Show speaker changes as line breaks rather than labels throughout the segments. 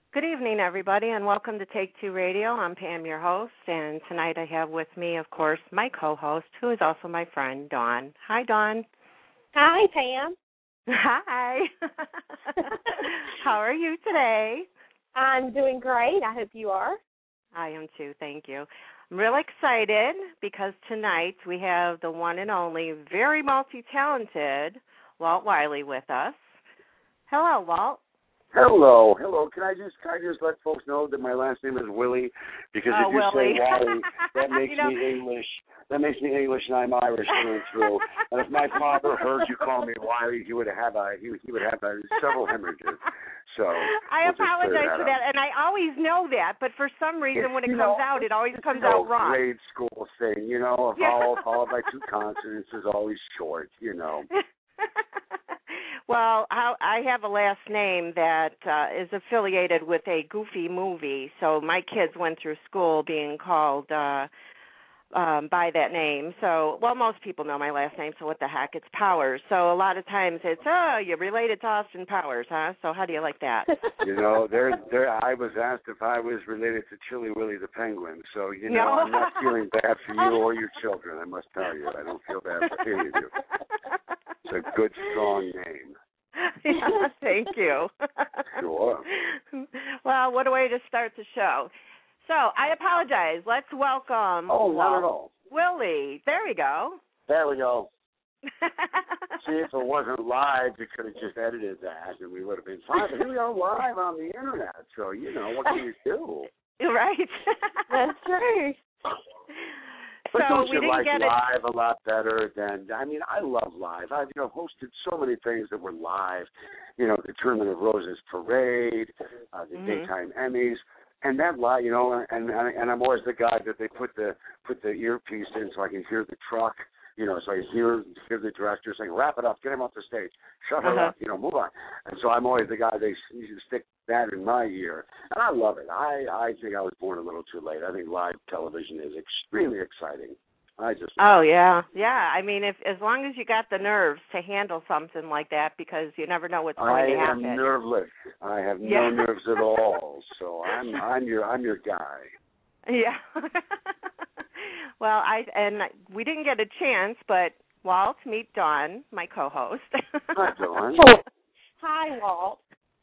Good evening, everybody, and welcome to Take Two Radio. I'm Pam, your host, and tonight I have with me, of course, my co-host, who is also my friend, Dawn. Hi, Dawn.
Hi, Pam.
Hi. How are you today?
I'm doing great. I hope you are.
I am too, thank you. I'm real excited because tonight we have the one and only, very multi-talented Walt Wiley with us. Hello, Walt.
Hello. Can I just let folks know that my last name is Willie? Because if you
Willie.
say Wiley, that makes me English. That makes me English, and I'm Irish through and through. And if my father heard you call me Wiley, he would have several hemorrhages. So
I apologize for that, and I always know that, but for some reason when it comes out, it always comes out wrong.
Grade school thing, a vowel followed by two consonants is always short,
Well, I have a last name that is affiliated with a Goofy movie, so my kids went through school being called by that name. So, most people know my last name, so what the heck, it's Powers. So a lot of times it's, you're related to Austin Powers, huh? So how do you like that?
I was asked if I was related to Chili Willy the Penguin, so,
No.
I'm not feeling bad for you or your children, I must tell you. I don't feel bad for any of you. It's a good, strong name.
Yeah, thank you.
Sure.
Well, what a way to start the show. So, I apologize. Let's welcome
not at all.
Willie. There we go.
There we go. See, if it wasn't live, we could have just edited that, and we would have been fine. But here we are live on the Internet, so, what can you do?
Right.
That's true.
But
so
don't you like
get
live a lot better than, I love live. I've, hosted so many things that were live, the Tournament of Roses Parade, the Daytime Emmys, and that live, and I'm always the guy that they put the earpiece in so I can hear the truck, so I hear the director saying, wrap it up, get him off the stage, shut her up, move on. And so I'm always the guy they stick that in my ear. And I love it. I think I was born a little too late. I think live television is extremely exciting.
Yeah. I mean, as long as you got the nerves to handle something like that, because you never know what's going to happen.
I am nerveless. I have no nerves at all. So I'm your guy.
Yeah. Well, we didn't get a chance, but Walt, meet Dawn, my co-host.
Hi, Dawn.
Hi, Walt.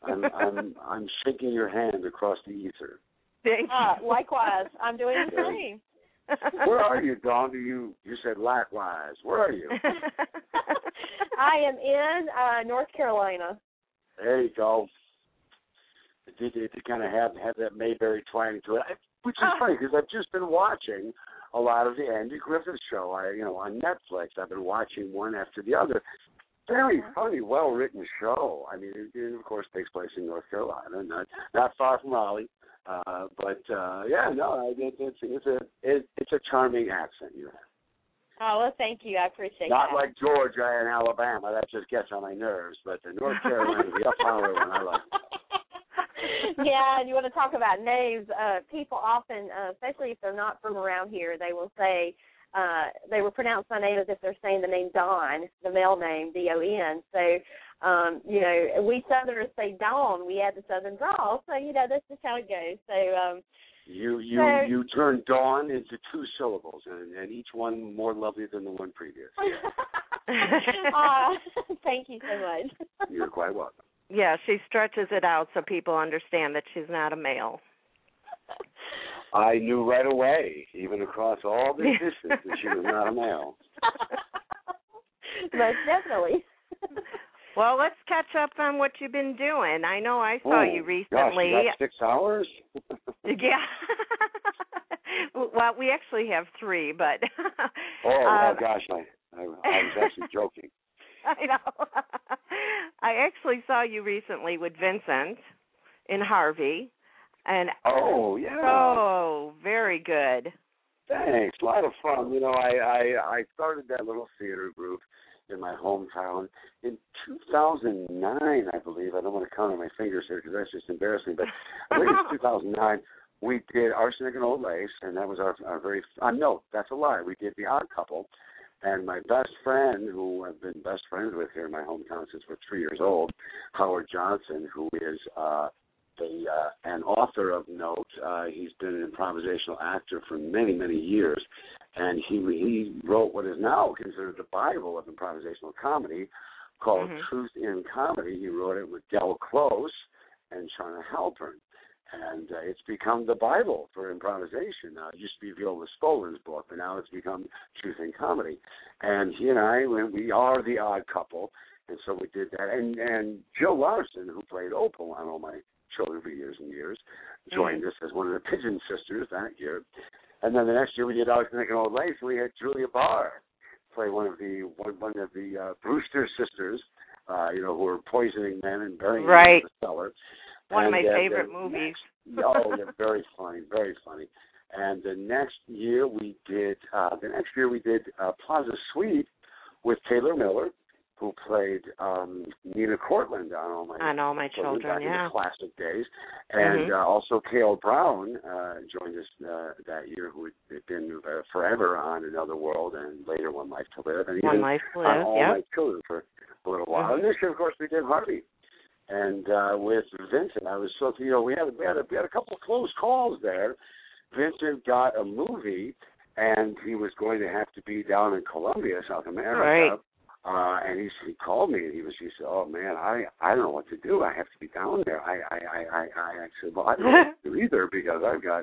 I'm shaking your hand across the ether.
Thank you.
Likewise, I'm doing the same.
Where are you, Dawn? You said likewise. Where are you?
I am in North Carolina.
There you go. To kind of have that Mayberry twang to it, which is funny because I've just been watching a lot of the Andy Griffith Show. On Netflix, I've been watching one after the other. Very funny, well-written show. I mean, it of course takes place in North Carolina, not far from Raleigh. It's a charming accent you have.
Oh, well, thank you. I appreciate
Not
that.
like Georgia and Alabama. That just gets on my nerves. But the North Carolina, the up-higher one, I like.
Yeah, and you want to talk about names. People often, especially if they're not from around here, they will say, they will pronounce my name as if they're saying the name Don, the male name, D-O-N. So, we Southerners say Dawn. We add the Southern drawl. So, that's just how it goes. So,
you turn Dawn into two syllables, and each one more lovely than the one previous.
Thank you so much.
You're quite welcome.
Yeah, she stretches it out so people understand that she's not a male.
I knew right away, even across all the distance, that she was not a male.
Most definitely.
Well, let's catch up on what you've been doing. I know I saw you recently.
Gosh, you got 6 hours?
Yeah. Well, we actually have 3, but...
gosh, I was actually joking.
I know. I actually saw you recently with Vincent in Harvey. And oh, very good.
Thanks. A lot of fun. I started that little theater group in my hometown in 2009, I believe. I don't want to count on my fingers here because that's just embarrassing, but I think it's 2009. We did Arsenic and Old Lace, and that was our very no, that's a lie. We did The Odd Couple, and my best friend, who I've been best friends with here in my hometown since we're 3 years old, Howard Johnson, who is an author of note. He's been an improvisational actor for many, many years, and he wrote what is now considered the Bible of improvisational comedy, called Truth in Comedy. He wrote it with Del Close and Shauna Halpern. And it's become the Bible for improvisation. It used to be Viola Scolin's book, but now it's become Truth in Comedy. And he and I, we are the odd couple, and so we did that. And Jill Larson, who played Opal on All My Children for years and years, joined us as one of the Pigeon Sisters that year. And then the next year we did Arsenic and Old Lace, and we had Julia Barr play one of the Brewster sisters, who were poisoning men and burying them in the cellar.
One of my favorite movies.
They're very funny, very funny. And the next year we did Plaza Suite with Taylor Miller, who played Nina Cortland on All My Children back in the classic days. And also Cale Brown joined us that year, who had been forever on Another World and later One Life to Live. And
One Life to Live,
on All My Children for a little while. And this year, of course, we did Harvey. And with Vincent, I was so we had a couple of close calls there. Vincent got a movie, and he was going to have to be down in Colombia, South America. Right. And he called me, and he said, "Oh man, I don't know what to do. I have to be down there." I said, "Well, I don't know what to do either, because I've got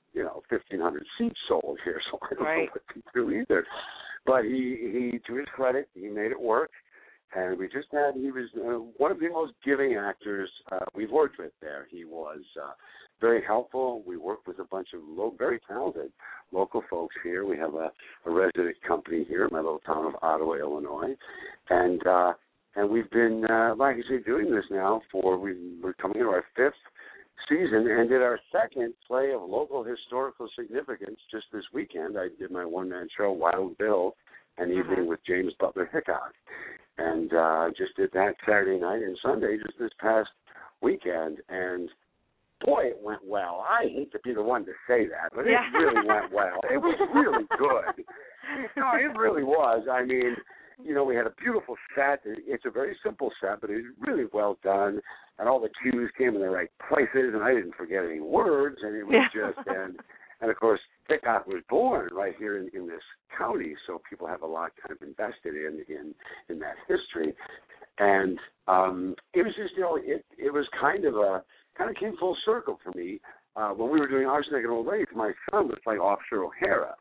1,500 seats sold here, so I don't know what to do either." But he, to his credit, he made it work. And he was one of the most giving actors we've worked with there. He was very helpful. We worked with a bunch of very talented local folks here. We have a resident company here in my little town of Ottawa, Illinois. And we've been, like I say, doing this now we're coming into our 5th season and did our 2nd play of local historical significance just this weekend. I did my one-man show, Wild Bill, an evening with James Butler Hickok. And just did that Saturday night and Sunday just this past weekend. And, boy, it went well. I hate to be the one to say that, but it really went well. It was really good. No, it really was. I mean, we had a beautiful set. It's a very simple set, but it's really well done. And all the cues came in the right places, and I didn't forget any words. And it was just, and of course, Hickok was born right here in this county, so people have a lot kind of invested in that history. And it was just, it was kind of came full circle for me. When we were doing Arsenic and Old Lace, my son was playing Officer O'Hara,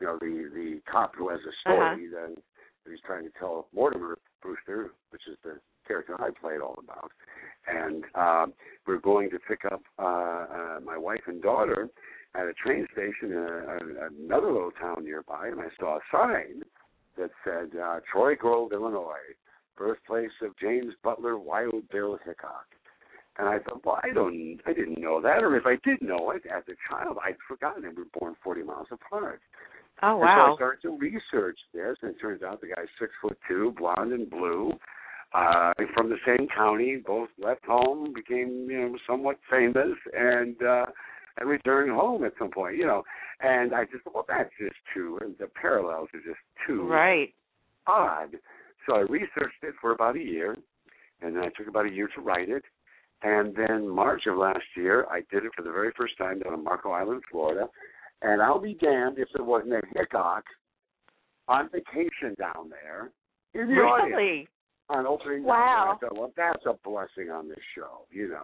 the cop who has a story that he's trying to tell Mortimer Brewster, which is the character I played all about. And we're going to pick up my wife and daughter at a train station in another little town nearby, and I saw a sign that said, Troy Grove, Illinois, birthplace of James Butler Wild Bill Hickok. And I thought, well, I didn't know that, or if I did know it as a child, I'd forgotten it. We were born 40 miles apart.
Oh, wow.
And so I started to research this, and it turns out the guy's 6'2", blonde and blue, from the same county, both left home, became, somewhat famous, and returned home at some point, And I just thought, well, that's just the parallels are just too odd. So I researched it for about a year, and then I took about a year to write it. And then March of last year, I did it for the very first time down in Marco Island, Florida. And I'll be damned if there wasn't a Hickok on vacation down there in the audience. On opening night. I thought, well, that's a blessing on this show,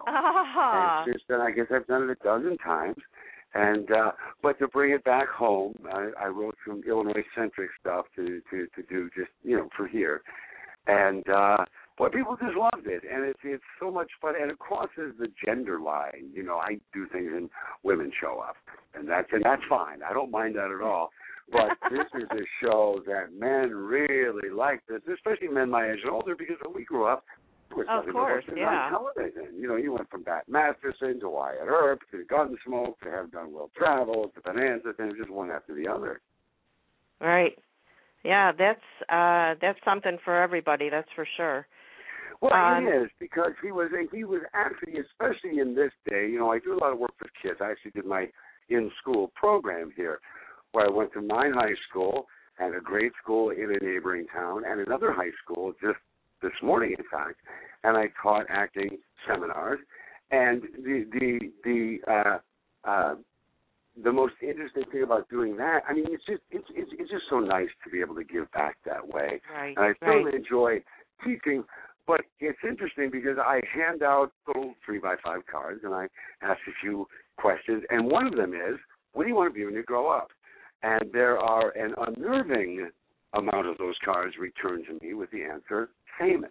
And since then, I guess I've done it a dozen times. And but to bring it back home, I wrote some Illinois-centric stuff to do just, for here. And boy, people just loved it. And it's so much fun. And it crosses the gender line. I do things and women show up. And that's fine. I don't mind that at all. But this is a show that men really like this, especially men my age and older, because when we grew up, it was nothing but on television. You went from Bat Masterson to Wyatt Earp to Gunsmoke to Have Done Well Travel to Bonanza, and just one after the other.
Right. Yeah, that's something for everybody, that's for sure.
Well, it is, because he was actually, especially in this day, I do a lot of work with kids. I actually did my in-school program here, where I went to Mine High School and a grade school in a neighboring town and another high school just this morning, in fact, and I taught acting seminars. And the most interesting thing about doing that, I mean, it's just so nice to be able to give back that way.
Right.
And I certainly enjoy teaching, but it's interesting because I hand out little 3x5 cards and I ask a few questions, and one of them is, what do you want to be when you grow up? And there are an unnerving amount of those cards returned to me with the answer, famous.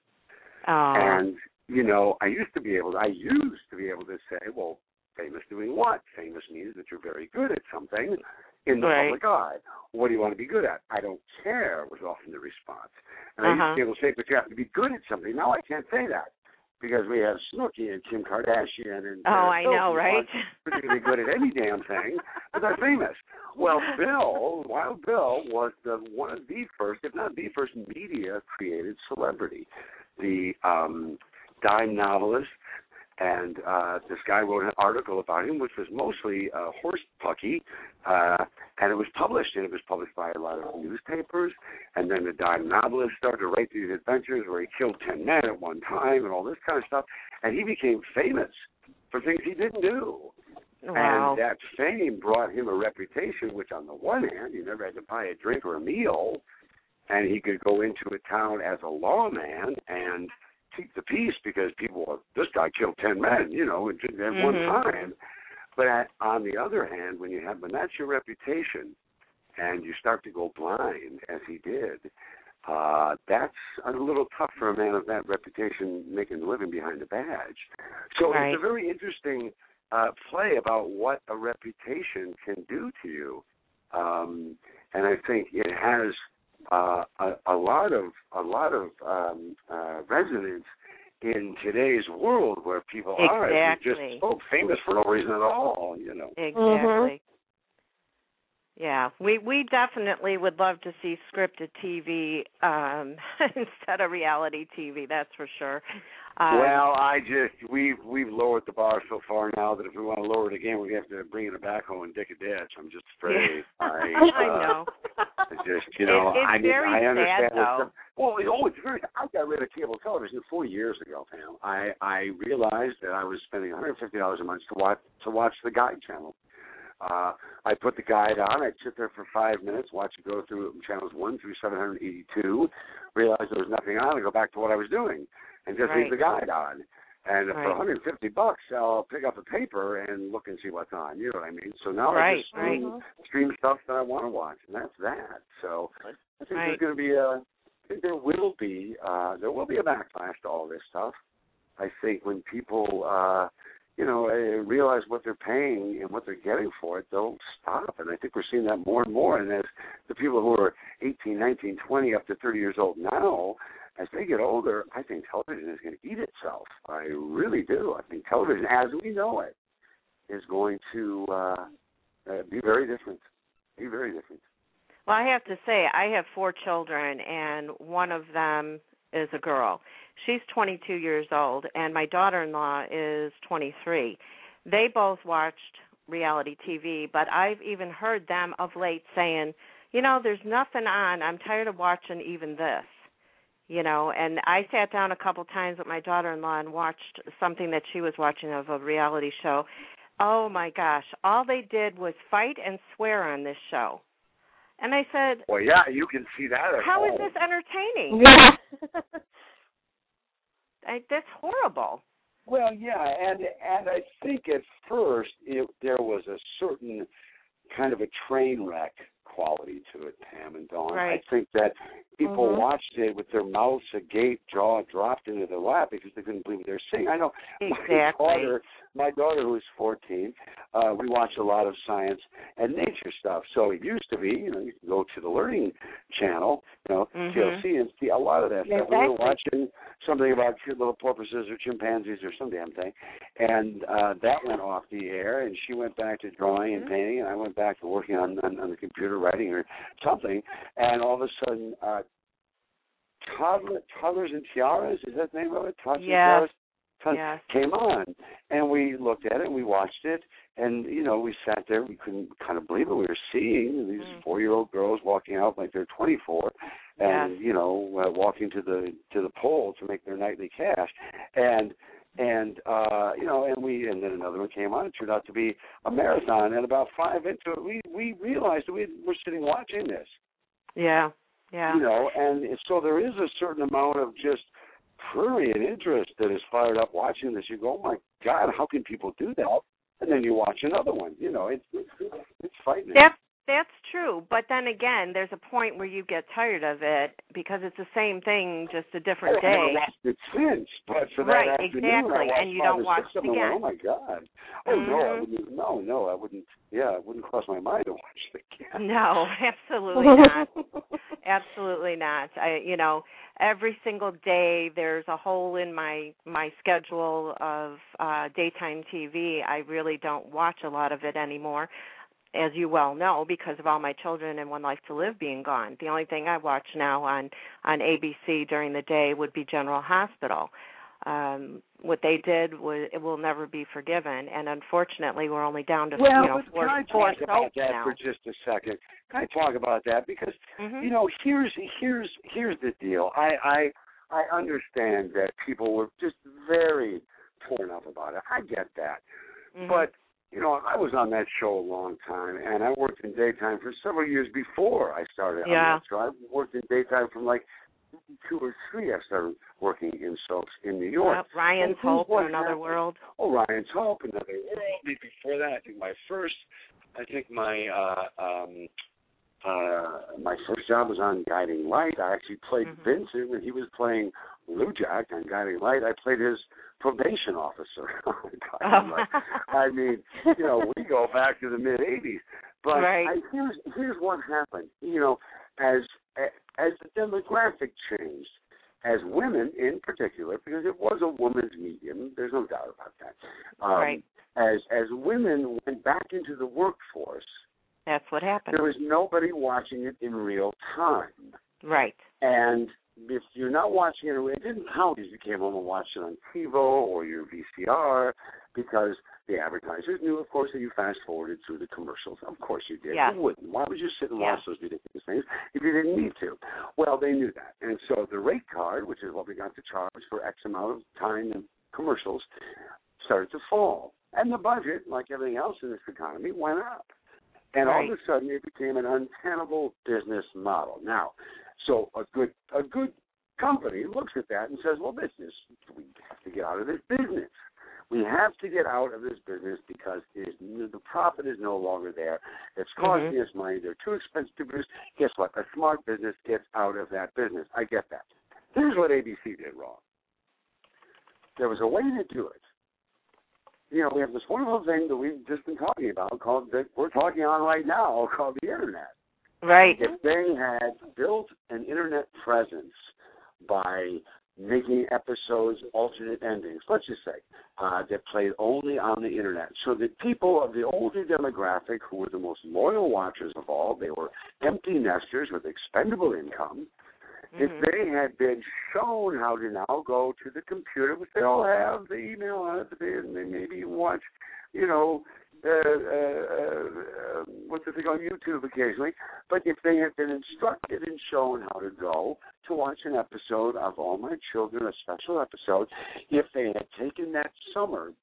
And, you know, I used to be able to say, well, famous doing what? Famous means that you're very good at something in the public eye. What do you want to be good at? I don't care was often the response. And I used to be able to say, but you have to be good at something. Now I can't say that because we have Snooki and Kim Kardashian and
I know, right?
Particularly good at any damn thing, but they're famous. Well, Wild Bill was one of the first, if not the first, media-created celebrity. The dime novelist. And this guy wrote an article about him, which was mostly horse pucky, and it was published. And it was published by a lot of newspapers. And then the dime novelist started to write these adventures where he killed 10 men at one time and all this kind of stuff. And he became famous for things he didn't do.
Wow.
And that fame brought him a reputation, which on the one hand, you never had to buy a drink or a meal, and he could go into a town as a lawman and keep the peace because people were, this guy killed 10 men, you know, at one time. But on the other hand, when that's your reputation and you start to go blind, as he did, that's a little tough for a man of that reputation making a living behind a badge. So it's a very interesting play about what a reputation can do to you. And I think it has a lot of resonance in today's world where people are just so famous for no reason at all, you know.
Exactly. Yeah, we definitely would love to see scripted TV instead of reality TV. That's for sure.
Well, we've lowered the bar so far now that if we want to lower it again, we have to bring in a backhoe and dig a ditch. I'm just afraid.
I know.
It's just, you know,
I understand
sad, though. It's very. I got rid of cable television 4 years ago, Pam. I realized that I was spending $150 a month to watch the Guide channel. I put the Guide on. I'd sit there for 5 minutes, watch it go through channels 1 through 782, realize there was nothing on, and go back to what I was doing, and just leave the Guide on. And for $150, I'll pick up a paper and look and see what's on. You know what I mean? So now I just stream stuff that I want to watch, and that's that. So I think there's going to be there will be a backlash to all this stuff. I think when people realize what they're paying and what they're getting for it, they'll stop. And I think we're seeing that more and more. And as the people who are 18, 19, 20, up to 30 years old now, as they get older, I think television is going to eat itself. I really do. I think television, as we know it, is going to be very different.
Well, I have to say, I have 4 children, and one of them is a girl. She's 22 years old, and my daughter-in-law is 23. They both watched reality TV, but I've even heard them of late saying, you know, there's nothing on. I'm tired of watching even this, you know. And I sat down a couple times with my daughter-in-law and watched something that she was watching of a reality show. Oh, my gosh. All they did was fight and swear on this show. And I said,
well, yeah, you can see that at
how
home.
is this entertaining?
Yeah.
That's horrible.
Well, yeah, and I think at first there was a certain kind of a train wreck quality to it, Pam and Dawn.
Right.
I think that people watched it with their mouths agape, jaw dropped into their lap because they couldn't believe what they were seeing. I know my daughter who is 14, we watch a lot of science and nature stuff. So it used to be, you could go to the Learning Channel, TLC, and see a lot of that stuff. We were watching something about cute little porpoises or chimpanzees or some damn thing, and that went off the air, and she went back to drawing and painting, and I went back to working on the computer, writing or something, and all of a sudden, Toddlers and Tiaras, is that the name of it? Toddlers and Tiaras came on, and we looked at it, and we watched it, and, we sat there, we couldn't kind of believe what we were seeing, these 4-year-old girls walking out like they're 24, and, walking to the pole to make their nightly cash, and And and then another one came on. It turned out to be a marathon, and about 5 into it, we realized that we're sitting watching this.
Yeah.
And so there is a certain amount of just prurient interest that is fired up watching this. You go, oh my God, how can people do that? And then you watch another one. It's frightening.
That's true, but then again, there's a point where you get tired of it because it's the same thing, just a different day.
I haven't watched it since, but for that
right,
afternoon,
exactly,
I
and you don't watch it again.
Went, oh my God! Oh no, I wouldn't. Yeah, it wouldn't cross my mind to watch it again.
No, absolutely not. Absolutely not. Every single day there's a hole in my schedule of daytime TV. I really don't watch a lot of it anymore, as you well know, because of all my children and One Life to Live being gone. The only thing I watch now on ABC during the day would be General Hospital. What they did it will never be forgiven, and unfortunately, we're only down to four
can I talk about that
now.
for just a second? Can I talk about that because here's the deal. I understand that people were just very torn up about it. I get that, but I was on that show a long time, and I worked in daytime for several years before I started on that show. I worked in daytime from like 2 or 3. I started working in soaps in New York.
Yep, Ryan's Hope, Another World.
Oh, Ryan's Hope, Another World. Before that, I think my first job was on Guiding Light. I actually played Vincent when he was playing Lou Jack on Guiding Light. I played his probation officer on Guiding Light. I mean, we go back to the mid-'80s. But here's what happened. As the demographic changed, as women in particular, because it was a woman's medium, there's no doubt about that. As women went back into the workforce,
that's what happened.
There was nobody watching it in real time.
Right.
And if you're not watching it didn't count if you came home and watched it on TiVo or your VCR, because the advertisers knew, of course, that you fast-forwarded through the commercials. Of course you did.
Yeah.
You wouldn't. Why would you sit and watch those ridiculous things if you didn't need to? Well, they knew that. And so the rate card, which is what we got to charge for X amount of time and commercials, started to fall. And the budget, like everything else in this economy, went up. And all of a sudden, it became an untenable business model. Now, so a good company looks at that and says, well, we have to get out of this business. We have to get out of this business because the profit is no longer there. It's costing us money. They're too expensive to produce. Guess what? A smart business gets out of that business. I get that. Here's what ABC did wrong. There was a way to do it. We have this wonderful thing that we've just been talking about that we're talking on right now called the Internet.
Right.
If they had built an Internet presence by making episodes alternate endings, let's just say, that played only on the Internet, so that people of the older demographic, who were the most loyal watchers of all, they were empty nesters with expendable income, if they had been shown how to now go to the computer, which they all have, the email on it, and they maybe watch, what's the thing on YouTube occasionally, but if they had been instructed and shown how to go to watch an episode of All My Children, a special episode, if they had taken that summer,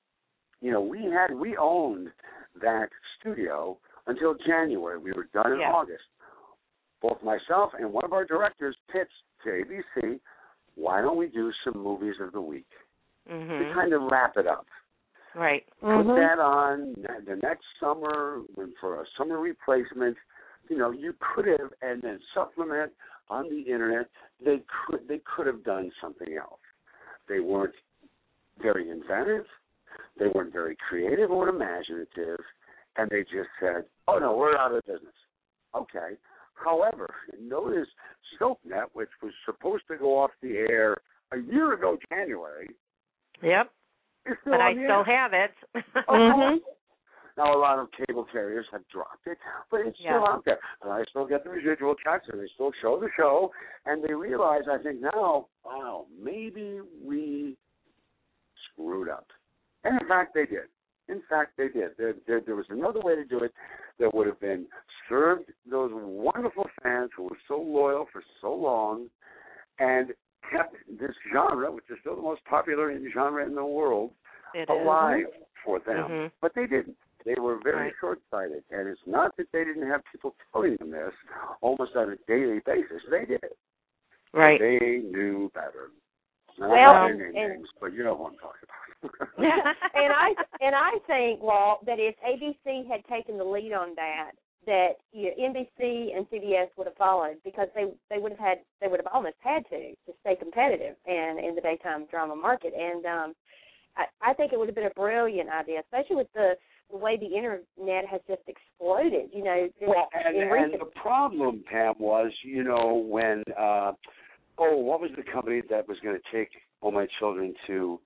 we owned that studio until January. We were done in August. Both myself and one of our directors pitched to ABC, why don't we do some movies of the week to kind of wrap it up.
Right.
Put that on the next summer for a summer replacement. You could have, and then supplement on the Internet. They could have done something else. They weren't very inventive. They weren't very creative or imaginative, and they just said, "Oh no, we're out of business." Okay. However, notice SoapNet, which was supposed to go off the air a year ago, January.
Yep. But I still have it.
Now, a lot of cable carriers have dropped it, but it's still out there. And I still get the residual checks, and they still show the show. And they realize, I think now, wow, maybe we screwed up. And in fact, they did. There was another way to do it that would have been served those wonderful fans who were so loyal for so long and kept this genre, which is still the most popular genre in the world, alive for them. But they didn't. They were very short-sighted. And it's not that they didn't have people telling them this almost on a daily basis. They did.
Right.
But they knew better. Not names, but you know what I'm talking about.
and I think, Walt, that if ABC had taken the lead on that NBC and CBS would have followed, because they would have almost had to stay competitive and in the daytime drama market. And I think it would have been a brilliant idea, especially with the way the internet has just exploded. You know,
and the problem, Pam, was when what was the company that was going to take all my children to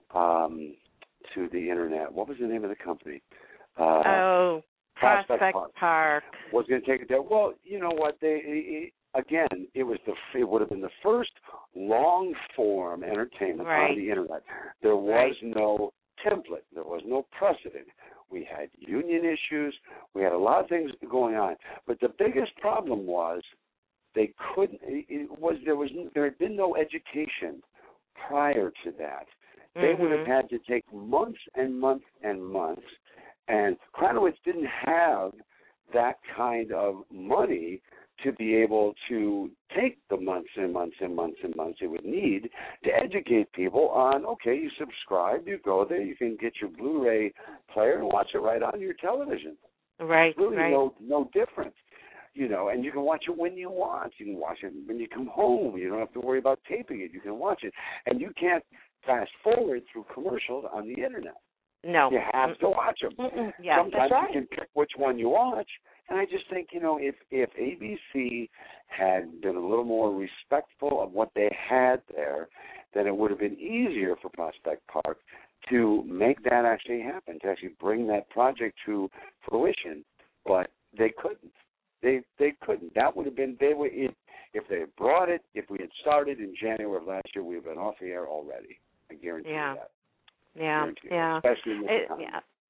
the internet? What was the name of the company?
Prospect Park
was going to take it there. Well, you know what? It would have been the first long form entertainment on the internet. There was no template. There was no precedent. We had union issues. We had a lot of things going on. But the biggest problem was they couldn't. There had been no education prior to that. They would have had to take months and months and months. And Kranowitz didn't have that kind of money to be able to take the months and months and months and months it would need to educate people on, okay, you subscribe, you go there, you can get your Blu-ray player and watch it right on your television.
Right,
really no different. And you can watch it when you want. You can watch it when you come home. You don't have to worry about taping it. You can watch it. And you can't fast forward through commercials on the internet.
No.
You have to watch them.
Yeah,
sometimes you can pick which one you watch. And I just think, if ABC had been a little more respectful of what they had there, then it would have been easier for Prospect Park to make that actually happen, to actually bring that project to fruition. But they couldn't. They couldn't. That would have been, if they had brought it, if we had started in January of last year, we would have been off the air already. I guarantee you that.
Yeah.
Especially in this time.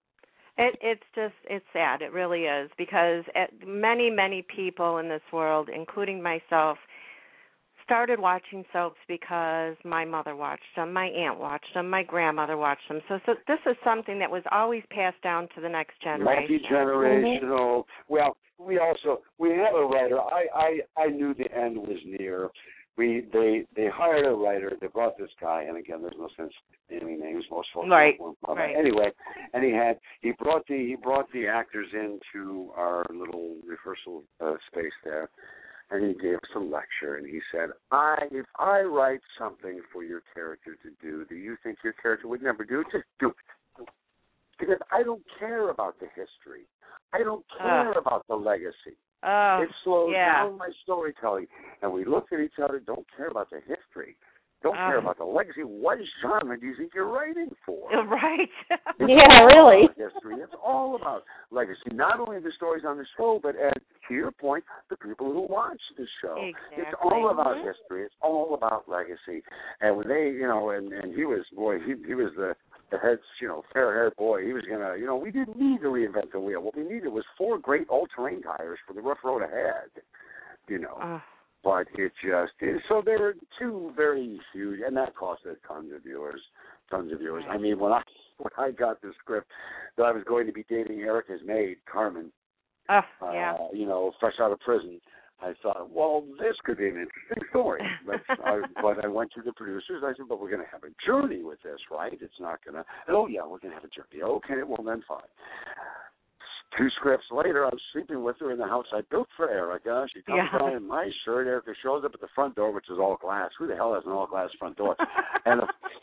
It's sad. It really is, because many people in this world, including myself, started watching soaps because my mother watched them, my aunt watched them, my grandmother watched them. So this is something that was always passed down to the next generation.
Multi-generational. Well, we have a writer. I knew the end was near. They hired a writer. They brought this guy, and again, there's no sense naming names. Most folks won't. Anyway, and he brought the actors into our little rehearsal space there, and he gave us a lecture, and he said, if I write something for your character to do you think your character would never do it? Just do it. Because I don't care about the history. I don't care about the legacy. It slows down my storytelling. And we looked at each other, don't care about the history. Don't care about the legacy. What genre do you think you're writing for?
Right.
Really.
History. It's all about legacy. Not only the stories on the show, but to your point, the people who watch the show.
Exactly.
It's all about history. It's all about legacy. And when they, and he was the head, fair-haired boy. He was gonna, we didn't need to reinvent the wheel. What we needed was 4 great all-terrain tires for the rough road ahead. But it just is. So there were 2 very huge, and that costed tons of viewers. Right. I mean, when I got the script that I was going to be dating Erica's maid, Carmen, fresh out of prison, I thought, well, this could be an interesting story. But I went to the producers. I said, but we're going to have a journey with this, right? It's not going to, we're going to have a journey. Okay, well, then fine. 2 scripts later, I'm sleeping with her in the house I built for Erica. She comes down in my shirt. Erica shows up at the front door, which is all glass. Who the hell has an all glass front door? And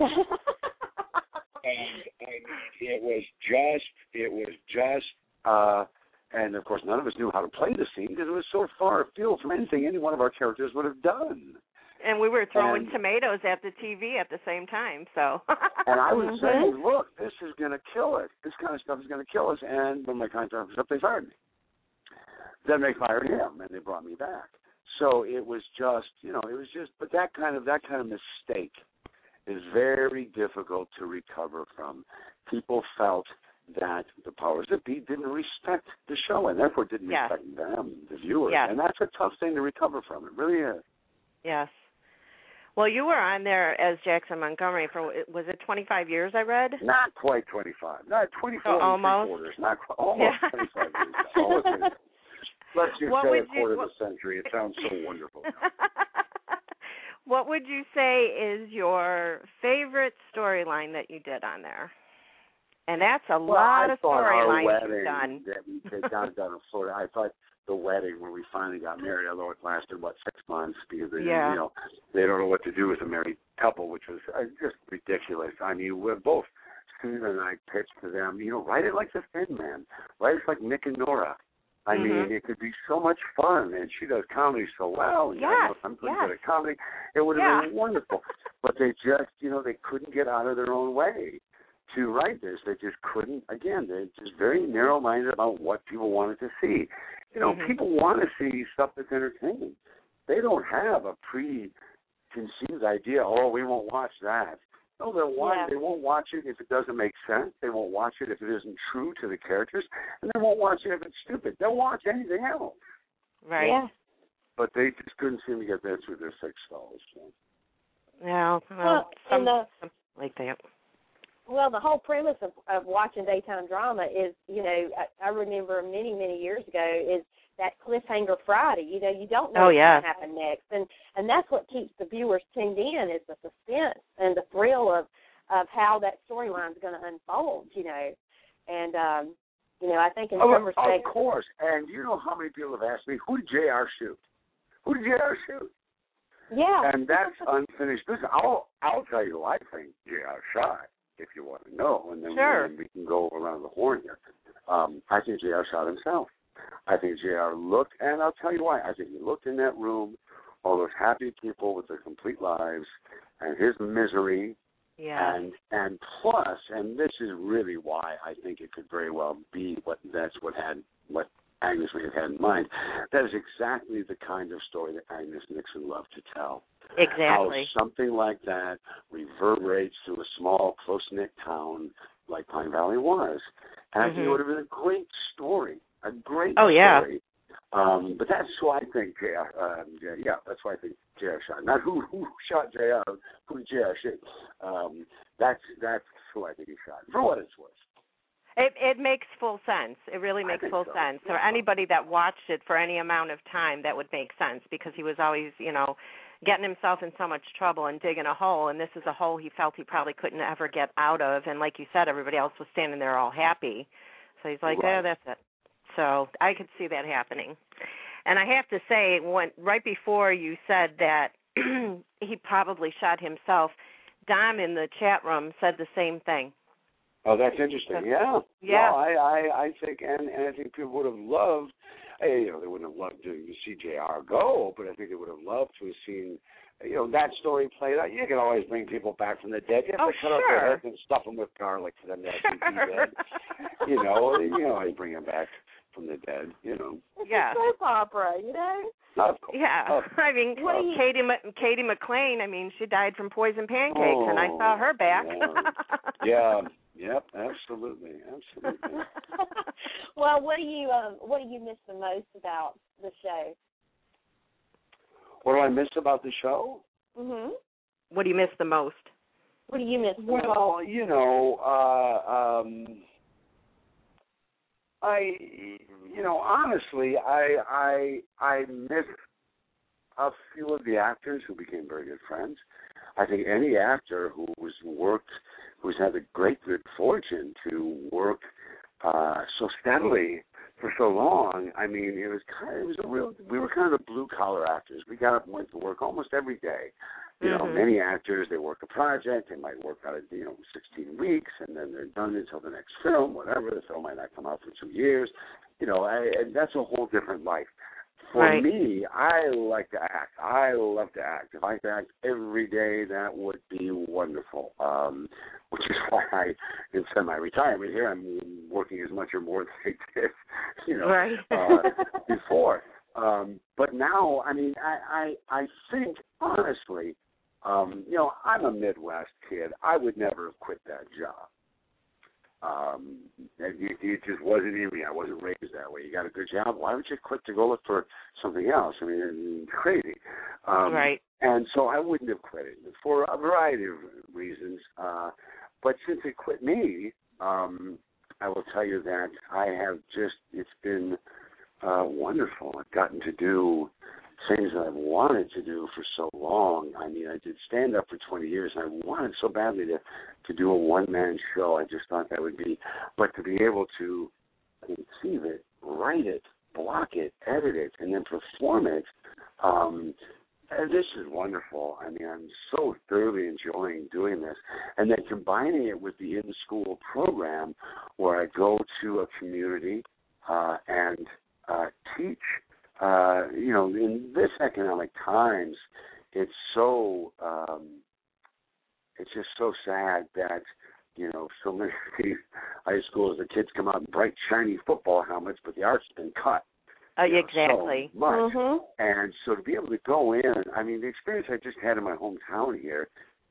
it was just, and of course, none of us knew how to play the scene because it was so far afield from anything any one of our characters would have done.
And we were throwing tomatoes at the TV at the same time, so.
And I was saying, look, this is going to kill it. This kind of stuff is going to kill us. And when my contract was up, they fired me. Then they fired him, and they brought me back. So it was just, but that kind of mistake is very difficult to recover from. People felt that the powers that be didn't respect the show, and therefore didn't respect them, the viewers. And that's a tough thing to recover from. It really is.
Yes. Well, you were on there as Jackson Montgomery for, was it 25 years, I read?
Not quite 25. Not 24 and
almost.
3/4. Not quite, almost 25 years. Almost 25. Let's just say a quarter of a century. It sounds so wonderful.
What would you say is your favorite storyline that you did on there? And that's a lot of storylines you've done.
That we did down in Florida. I thought the wedding when we finally got married, although it lasted 6 months because they don't know what to do with a married couple, which was just ridiculous. I mean, we're both, Susan and I pitched to them, write it like the Thin Man, write it like Nick and Nora. I mean, it could be so much fun, and she does comedy so well. I'm pretty good at comedy. It would have been wonderful, but they just, they couldn't get out of their own way to write this. They just couldn't. Again, they're just very narrow-minded about what people wanted to see. People want to see stuff that's entertaining. They don't have a preconceived idea, we won't watch that. No, they won't watch it if it doesn't make sense. They won't watch it if it isn't true to the characters. And they won't watch it if it's stupid. They'll watch anything else.
Right. Yeah.
But they just couldn't seem to get that through their thick skulls. So.
Yeah. Some like that.
Well, the whole premise of watching daytime drama is, I remember many, many years ago, is that cliffhanger Friday. You don't know what's going to happen next. And that's what keeps the viewers tuned in is the suspense and the thrill of how that storyline is going to unfold, And, I think in some respects.
Of course. And you know how many people have asked me, who did JR shoot? Who did JR shoot?
Yeah.
And that's unfinished business. I'll tell you who I think JR shot, if you want to know, and then we can go around the horn here. I think JR shot himself. I think JR looked, and I'll tell you why. I think he looked in that room, all those happy people with their complete lives, and his misery, and plus, and this is really why I think it could very well be what Agnes may have had in mind. That is exactly the kind of story that Agnes Nixon loved to tell.
Exactly.
How something like that reverberates through a small, close-knit town like Pine Valley was. And I think it would have been a great story. A great story. But that's who I think that's why I think JR shot. Not who shot JR, who did JR shoot. That's who I think he shot, for what it's worth.
It makes full sense. It really makes full sense. For anybody that watched it for any amount of time, that would make sense because he was always, getting himself in so much trouble and digging a hole, and this is a hole he felt he probably couldn't ever get out of. And like you said, everybody else was standing there all happy. So he's like, that's it. So I could see that happening. And I have to say, right before you said that he probably shot himself, Dom in the chat room said the same thing.
Oh, that's interesting. Yeah.
Yeah.
No, I think, and I think people would have loved, they wouldn't have loved to see JR go, but I think they would have loved to have seen, that story played out. You can always bring people back from the dead. You have to cut off their heads and stuff them with garlic for them to actually be dead. You bring them back from the dead,
It's a soap opera,
Of course.
Yeah. I mean, Katie McLean, she died from poison pancakes, and I saw her back.
Yeah. Yep, absolutely.
Well, what do you miss the most about the show?
What do I miss about the show?
Mhm.
What do you miss the most?
What do you miss the most?
Well, honestly, I miss a few of the actors who became very good friends. I think any actor who's had the great good fortune to work so steadily for so long. We were kind of the blue collar actors. We got up and went to work almost every day. Many actors, they work a project, they might work out 16 weeks, and then they're done until the next film, whatever. The film might not come out for 2 years. And that's a whole different life. For me, I like to act. I love to act. If I could act every day, that would be wonderful. Which is why in semi-retirement here, I'm working as much or more than I did, before. But now, I think, honestly, I'm a Midwest kid. I would never have quit that job. It just wasn't in me. I wasn't raised that way. You got a good job, why would you quit to go look for something else? It's crazy.
Right.
And so I wouldn't have quit it for a variety of reasons. But since it quit me, I will tell you that I have it's been wonderful. I've gotten to do things that I've wanted to do for so long. I mean, I did stand-up for 20 years, and I wanted so badly to do a one-man show. I just thought that would be, but to be able to conceive it, write it, block it, edit it, and then perform it, this is wonderful. I mean, I'm so thoroughly enjoying doing this. And then combining it with the in-school program where I go to a community and teach. In this economic times, it's just so sad that, so many of these high schools, the kids come out in bright, shiny football helmets, but the art's been cut.
Exactly.
So much. And so to be able to go in, I mean, the experience I just had in my hometown here,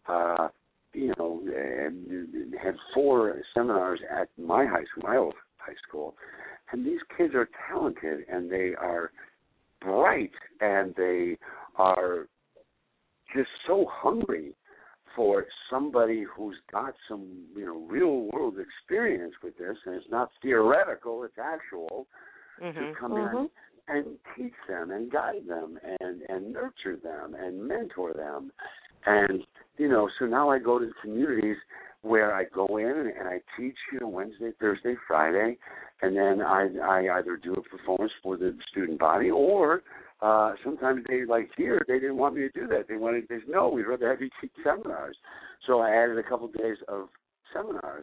and had 4 seminars at my high school, my old high school, and these kids are talented and they are bright and they are just so hungry for somebody who's got some, real world experience with this, and it's not theoretical, it's actual, to come in and teach them and guide them and nurture them and mentor them. And, so now I go to the communities where I go in and I teach, Wednesday, Thursday, Friday, and then I either do a performance for the student body or sometimes they, like here, they didn't want me to do that. They said, no, we'd rather have you teach seminars. So I added a couple of days of seminars.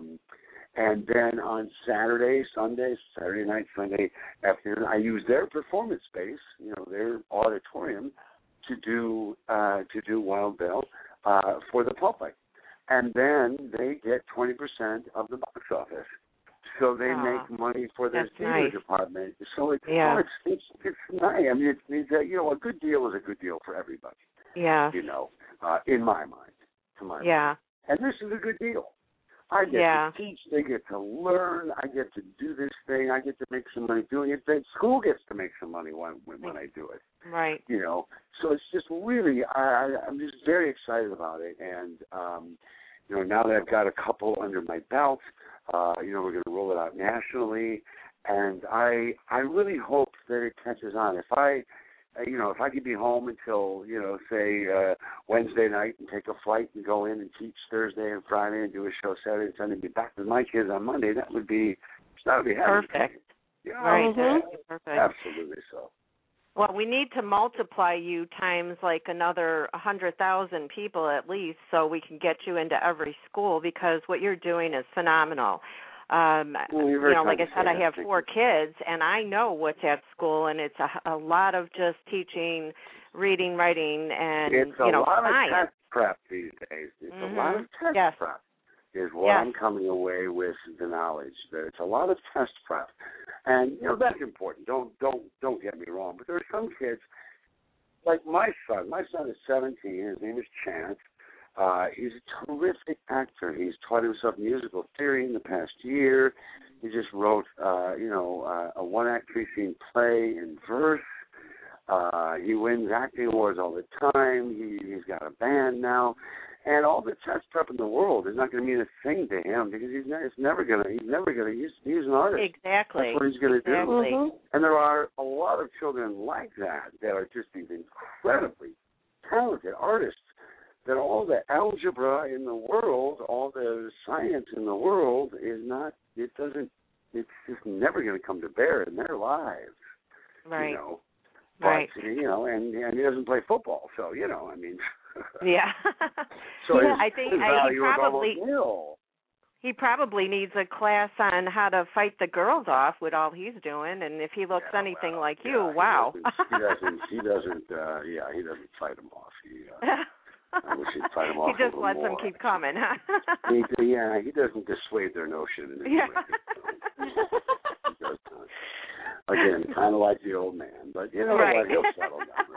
And then on Saturday night, Sunday afternoon, I use their performance space, their auditorium, to do Wild Bill for the public. And then they get 20% of the box office. So they make money for their theater department. So it's nice. I mean, a good deal is a good deal for everybody.
Yeah.
In my mind, to my mind. And this is a good deal. I get to teach, they get to learn, I get to do this thing, I get to make some money doing it. Then school gets to make some money when I do it.
Right.
So it's just really, I'm just very excited about it. And, now that I've got a couple under my belt, we're going to roll it out nationally. And I really hope that it catches on. If I could be home until, say, Wednesday night and take a flight and go in and teach Thursday and Friday and do a show Saturday and Sunday and be back with my kids on Monday, that would be heaven.
Perfect. Right. Perfect.
Absolutely so.
Well, we need to multiply you times like another 100,000 people at least so we can get you into every school because what you're doing is phenomenal. Like I said, I have 4 kids, and I know what's at school, and it's a lot of just teaching, reading, writing, and
it's a lot
science.
Of test prep these days. It's a lot of test prep is what I'm coming away with the knowledge. That it's a lot of test prep, and that's important. Don't get me wrong, but there are some kids like my son. My son is 17. His name is Chance. He's a terrific actor. He's taught himself musical theory in the past year. He just wrote, a one-act, three-scene play in verse. He wins acting awards all the time. He's got a band now. And all the test prep in the world is not going to mean a thing to him because he's never going to, he's an artist.
Exactly.
That's what he's going to do. And there are a lot of children like that are just these incredibly talented artists that all the algebra in the world, all the science in the world it's just never going to come to bear in their lives.
Right.
But,
right.
And he doesn't play football, so, I mean.
Yeah.
So
I think he probably needs a class on how to fight the girls off with all he's doing, and if he looks anything like you, wow.
He doesn't fight them off. I wish he'd fight them off.
He just lets them keep coming, huh?
He doesn't dissuade their notion in any way. He does not. Again, kind of like the old man, but what? He'll settle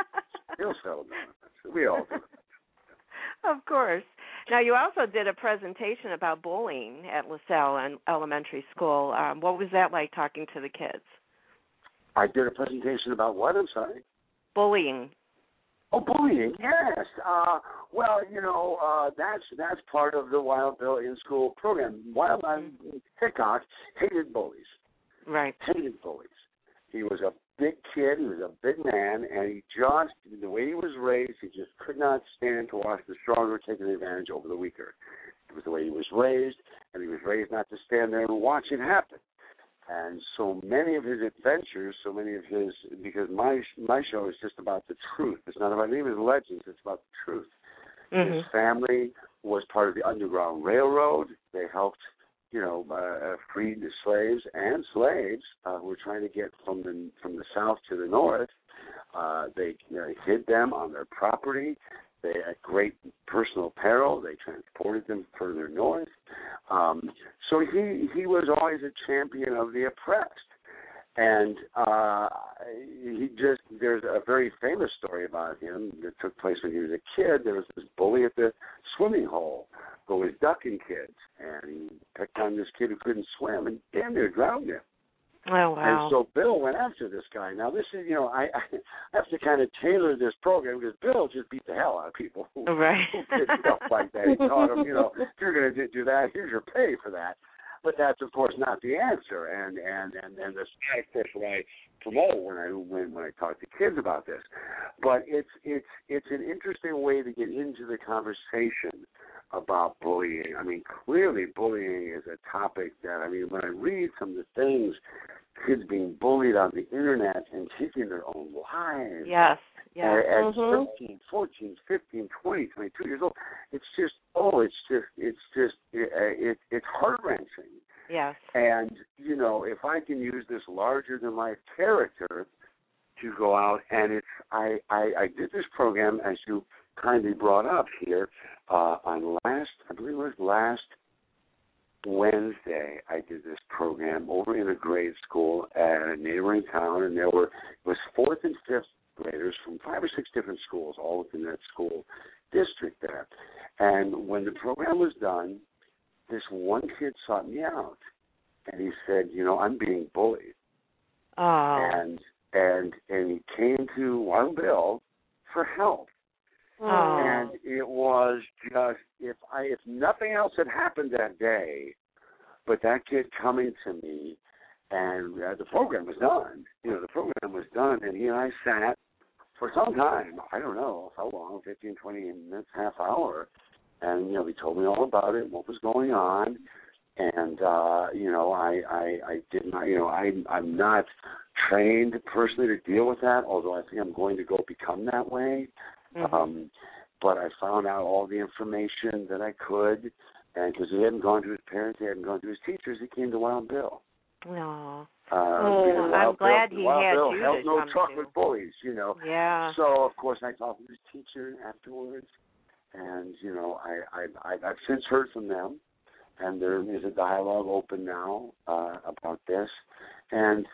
down. We all do.
Of course. Now, you also did a presentation about bullying at LaSalle Elementary School. What was that like talking to the kids?
I did a presentation about what? I'm sorry?
Bullying.
Oh, bullying, yes. Well, that's part of the Wild Bill in School program. Hickok hated bullies.
Right.
Hated bullies. He was a big kid. He was a big man, and the way he was raised, he just could not stand to watch the stronger taking advantage over the weaker. It was the way he was raised, and he was raised not to stand there and watch it happen. And so many of his adventures, because my show is just about the truth. It's not about even legends. It's about the truth. Mm-hmm. His family was part of the Underground Railroad. They helped, free the slaves who were trying to get from the south to the north. They hid them on their property. They at great personal peril. They transported them further north. So he was always a champion of the oppressed. And there's a very famous story about him that took place when he was a kid. There was this bully at the swimming hole who was ducking kids, and he picked on this kid who couldn't swim and damn near drowned him.
Oh, wow.
And so Bill went after this guy. Now, this is, I have to kind of tailor this program because Bill just beat the hell out of people who did stuff like that. He taught them, if you're going to do that, here's your pay for that. But that's, of course, not the answer. And the static fish what I promote when I talk to kids about this. But it's an interesting way to get into the conversation about bullying. I mean, clearly bullying is a topic that, when I read some of the things, kids being bullied on the internet and taking their own lives.
Yes.
At 13, 14, 15, 20, 22 years old, it's heart-wrenching.
Yes.
And, if I can use this larger-than-life character to go out, and I did this program, as you kindly brought up here, on last Wednesday, I did this program over in a grade school at a neighboring town, and it was 4th and 5th graders from 5 or 6 different schools, all within that school district there. And when the program was done, this one kid sought me out, and he said, I'm being bullied.
Oh.
And he came to Wild Bill for help.
Oh.
And it was just, if nothing else had happened that day, but that kid coming to me, and the program was done. The program was done, and he and I sat for some time. I don't know how long, 15, 20 minutes, half hour. And, he told me all about it, what was going on. And, I did not, I'm not trained personally to deal with that, although I think I'm going to go become that way. Mm-hmm. But I found out all the information that I could, and because he hadn't gone to his parents, he hadn't gone to his teachers, he came to Wild Bill.
No.
I'm
glad he had
Bill
you
held
to
no
come
truck
to.
with bullies,
Yeah.
So, of course, I talked to his teacher afterwards, and, I've since heard from them, and there is a dialogue open now about this. And,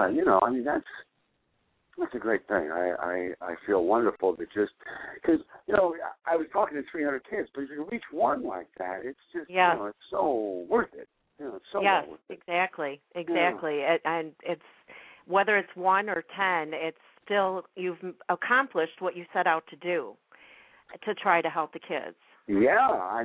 that's a great thing. I feel wonderful that just, because, I was talking to 300 kids, but if you reach one like that, it's just, it's so worth it. It's so worth it.
Exactly.
Yeah.
And it's, whether it's 1 or 10, it's still, you've accomplished what you set out to do, to try to help the kids.
Yeah, I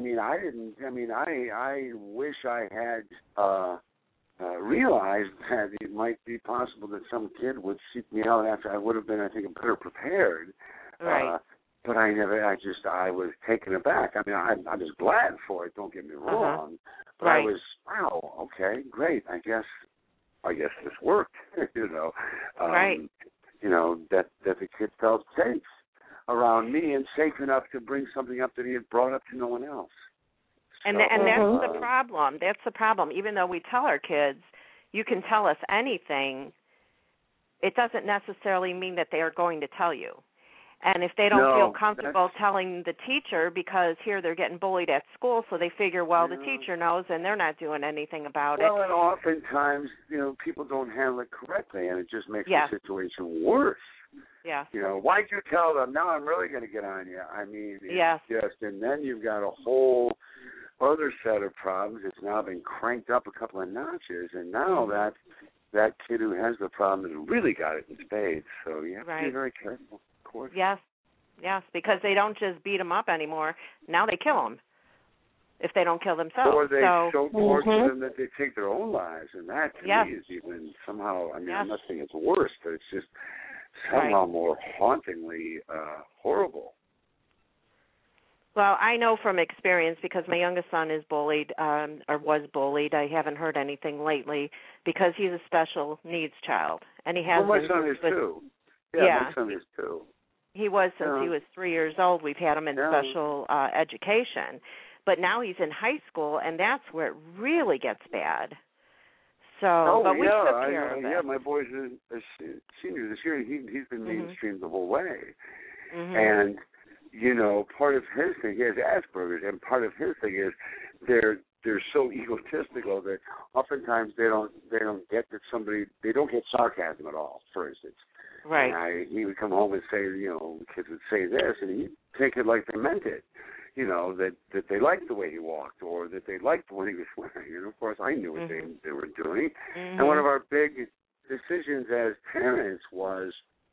wish I had realized that it might be possible that some kid would seek me out after I would have been, I think, better prepared.
Right.
But I was taken aback. I was glad for it, don't get me wrong. But
right.
I was, wow, okay, great. I guess this worked,
Right.
That the kid felt safe around me and safe enough to bring something up that he had brought up to no one else.
And that's the problem. That's the problem. Even though we tell our kids, you can tell us anything, it doesn't necessarily mean that they are going to tell you. And if they don't feel comfortable telling the teacher, because here they're getting bullied at school, so they figure, the teacher knows and they're not doing anything about it.
Well, and oftentimes, people don't handle it correctly, and it just makes the situation worse.
Yeah.
Why'd you tell them? Now I'm really going to get on you. It's just, and then you've got a whole other set of problems. It's now been cranked up a couple of notches, and now that kid who has the problem has really got it in spades. So you have to be very careful, of course.
Yes. Yes, because they don't just beat them up anymore. Now they kill them if they don't kill themselves.
Or they so torture them that they take their own lives, and that to me is even somehow. I mean, I'm not saying it's worse, but it's just somehow more hauntingly horrible.
Well, I know from experience because my youngest son is bullied or was bullied. I haven't heard anything lately because he's a special needs child, and he has.
Well, my son is too. Yeah, my son is too.
He was since he was 3 years old. We've had him in special education, but now he's in high school, and that's where it really gets bad. So, but we took care of it.
Yeah, my boy's a senior this year. He's been mainstreamed the whole way, and. You know, part of his thing, he has Asperger's, and part of his thing is they're so egotistical that oftentimes they don't get that they don't get sarcasm at all, for instance.
Right.
And he would come home and say, you know, the kids would say this, and he'd take it like they meant it. You know, that they liked the way he walked or that they liked what he was wearing. And, of course, I knew what they were doing. And one of our big decisions as parents was,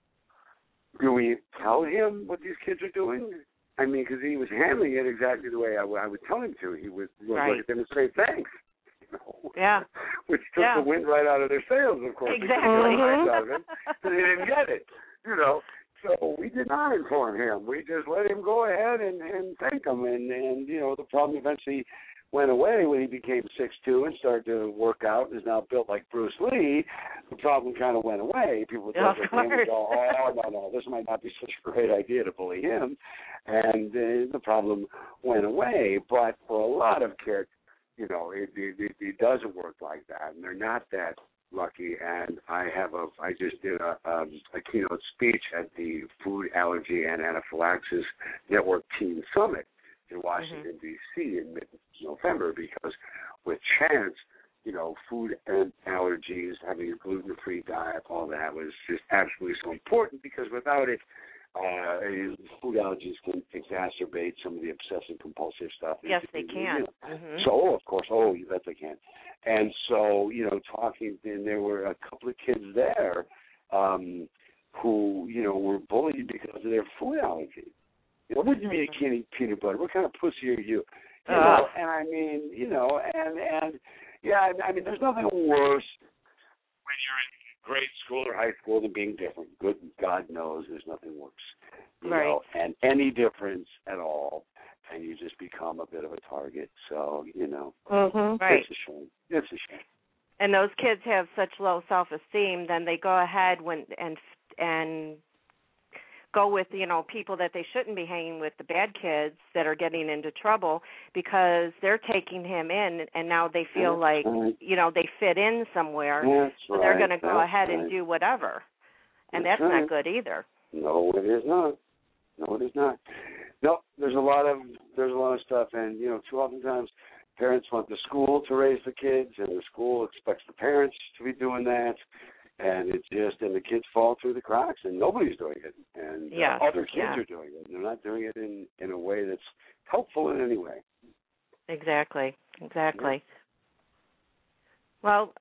do we tell him what these kids are doing? I mean, because he was handling it exactly the way I would tell him to. He would look at them and say, thanks. You know? Which took the wind right out of their sails, of course.
Exactly.
Because they didn't get it, you know. So we did not inform him. We just let him go ahead and thank him. And you know, the problem eventually went away when he became 6'2" and started to work out and is now built like Bruce Lee. The problem kind of went away. People would look at him and go, oh, no, this might not be such a great idea to bully him. And the problem went away. But for a lot of kids, you know, it doesn't work like that, and they're not that lucky. And I just did a keynote speech at the Food Allergy and Anaphylaxis Network Teen Summit in Washington, D.C. in mid-November, because with chance, you know, food and allergies, having a gluten-free diet, all that was just absolutely so important, because without it, food allergies can exacerbate some of the obsessive-compulsive stuff.
Yes, they can.
So, of course, you bet they can. And so, you know, and there were a couple of kids there who, you know, were bullied because of their food allergy. You know, what do you mean peanut butter? What kind of pussy are you? You know, and I mean, you know, and yeah, I mean, there's nothing worse when you're in grade school or high school than being different. Good God knows there's nothing worse. You know, and any difference at all, and you just become a bit of a target. So, you know, it's a shame. It's a shame.
And those kids have such low self-esteem, then they go ahead and go with, you know, people that they shouldn't be hanging with, the bad kids that are getting into trouble, because they're taking him in, and now they feel like, you know, they fit in somewhere. So they're going to go ahead and do whatever. And that's not good either.
No, it is not. No, it is not. No, there's a lot of stuff, and, you know, too oftentimes parents want the school to raise the kids, and the school expects the parents to be doing that. And and the kids fall through the cracks, and nobody's doing it. And other kids are doing it. And they're not doing it in a way that's helpful in any way.
Exactly. Well,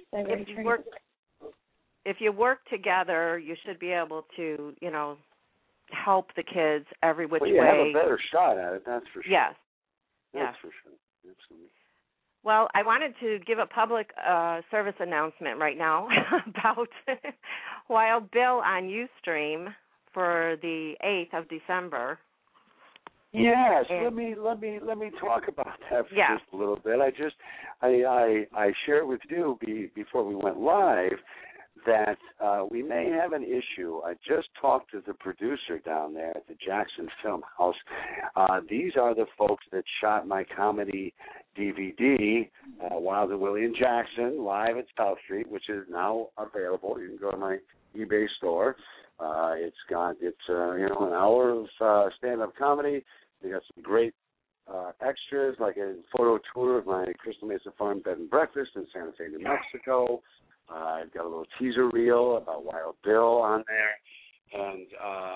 if you work together, you should be able to, you know, help the kids every which way.
You have a better shot at it, that's for sure.
Yes.
That's for sure. Absolutely.
Well, I wanted to give a public service announcement right now about Wild Bill on Ustream for the 8th of December.
Yes, let me talk about that for just a little bit. I shared with you before we went live that we may have an issue. I just talked to the producer down there at the Jackson Film House. These are the folks that shot my comedy DVD, Wild and Willie and Jackson, live at South Street, which is now available. You can go to my eBay store. It's an hour of stand-up comedy. They got some great extras, like a photo tour of my Crystal Mesa Farm bed and breakfast in Santa Fe, New Mexico. I've got a little teaser reel about Wild Bill on there, and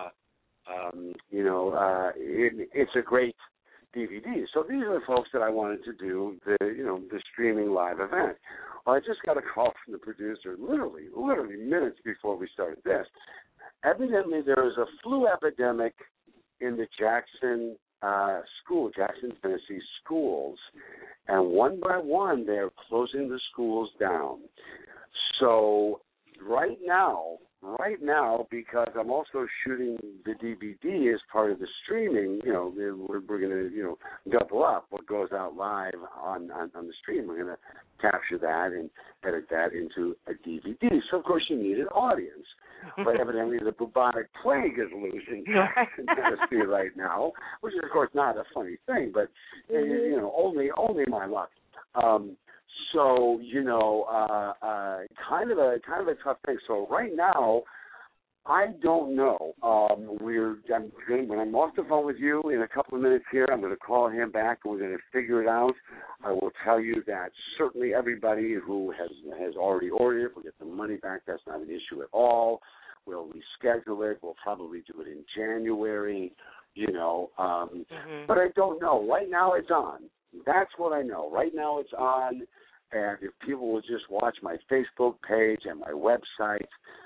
it's a great DVD. So these are the folks that I wanted to do the streaming live event. Well, I just got a call from the producer literally minutes before we started this. Evidently, there is a flu epidemic in the Jackson Jackson, Tennessee schools, and one by one they're closing the schools down. So right now, because I'm also shooting the DVD as part of the streaming, we're going to, double up what goes out live on the stream. We're going to capture that and edit that into a DVD. So, of course, you need an audience. But evidently the bubonic plague is loose in Jackson, Tennessee right now, which is, of course, not a funny thing, but, only my luck. So, kind of a tough thing. So right now, I don't know. When I'm off the phone with you in a couple of minutes here, I'm going to call him back and we're going to figure it out. I will tell you that certainly everybody who has already ordered it will get the money back. That's not an issue at all. We'll reschedule it. We'll probably do it in January, But I don't know. Right now it's on. That's what I know. Right now it's on. And if people will just watch my Facebook page and my website,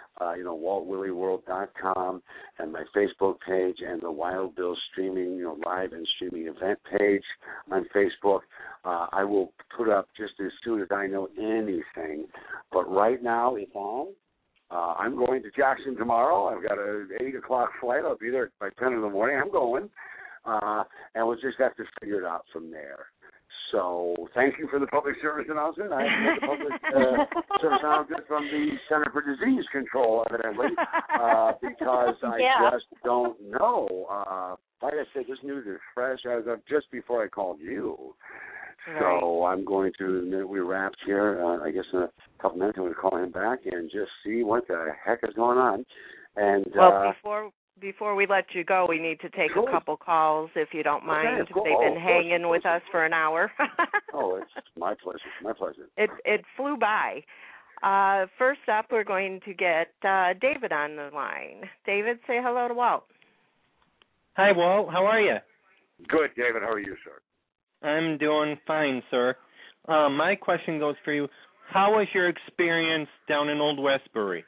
WaltWillieWorld.com, and my Facebook page and the Wild Bill streaming, live and streaming event page on Facebook, I will put up just as soon as I know anything. But right now it's on. I'm going to Jackson tomorrow. I've got an 8 o'clock flight. I'll be there by 10 in the morning. I'm going. And we'll just have to figure it out from there. So thank you for the public service announcement. I have the public service announcement from the Center for Disease Control, evidently, because I just don't know. Like I said, this news is fresh as of just before I called you. Right. So I'm going to, the minute we wrapped here, I guess in a couple minutes, I'm going to call him back and just see what the heck is going on. And
Before we let you go, we need to take a couple calls, if you don't mind.
Okay, cool.
They've been hanging with us for an hour.
Oh, it's my pleasure. My pleasure.
It flew by. First up, we're going to get David on the line. David, say hello to Walt.
Hi, Walt. How are you?
Good, David. How are you, sir?
I'm doing fine, sir. My question goes for you. How was your experience down in Old Westbury?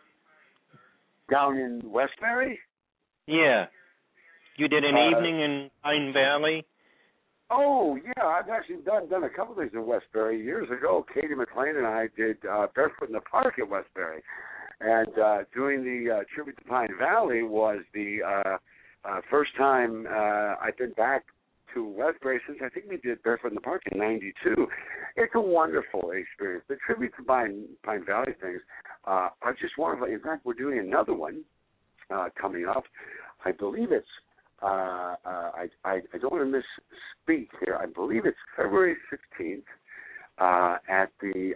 Down in Westbury?
Yeah. You did an evening in Pine Valley?
Oh, yeah. I've actually done a couple things in Westbury. Years ago, Katie McLean and I did Barefoot in the Park at Westbury. And doing the tribute to Pine Valley was the first time I've been back to Westbury since I think we did Barefoot in the Park in '92. It's a wonderful experience. The tribute to Pine Valley things are just wonderful. In fact, we're doing another one coming up. I believe it's I don't want to misspeak here. I believe it's February 16th at the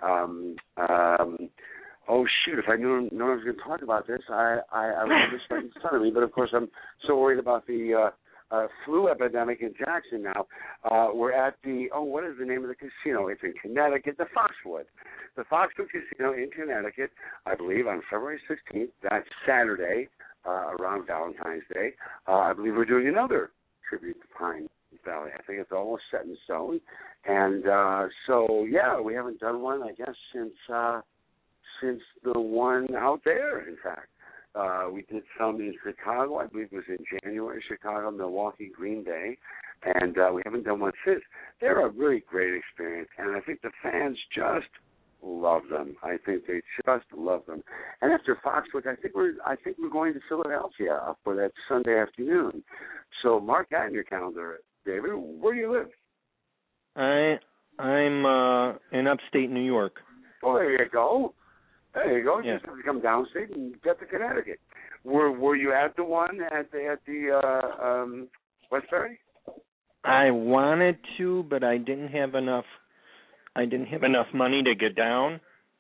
if I knew I was going to talk about this, I would have this right in front of me. But of course, I'm so worried about the flu epidemic in Jackson now. We're at the, what is the name of the casino? It's in Connecticut, the Foxwood. The Foxwood Casino in Connecticut, I believe, on February 16th. That's Saturday, around Valentine's Day. I believe we're doing another tribute to Pine Valley. I think it's almost set in stone. And we haven't done one, I guess, since the one out there, in fact. We did some in Chicago. I believe it was in January, Chicago, Milwaukee, Green Bay, and we haven't done one since. They're a really great experience, and I think the fans just love them. I think they just love them. And after Foxwood, I think we're going to Philadelphia for that Sunday afternoon. So mark that in your calendar, David. Where do you live?
I'm in upstate New York.
Oh, there you go. There you go.
Yeah.
Just have to come downstate and get to Connecticut. Were you at the one at the Westbury?
I wanted to, but I didn't have enough. Money to get down.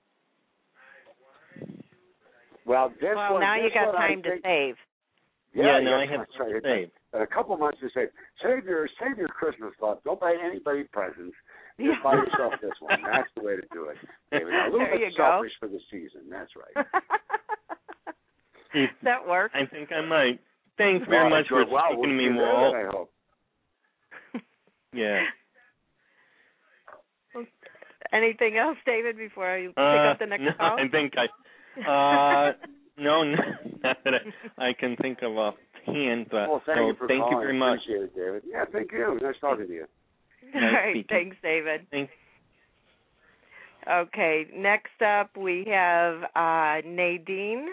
Well,
now you got time to save.
Yeah, now I have to save.
A couple months to save. Save your Christmas stuff. Don't buy anybody presents. Just buy yourself this one. That's the way to do it, David. A little bit selfish for the season. That's right.
That works.
I think I might. Thanks very much for speaking to me, Walt.
I hope.
Yeah.
Anything else, David, before I pick up the next call?
I think no, not that I can think of can't. But
well, thank you for
thank you
calling.
very much.
Appreciate it, David. Yeah, thank you. Nice talking to you.
All right, thanks, David.
Thanks.
Okay, next up we have Nadine.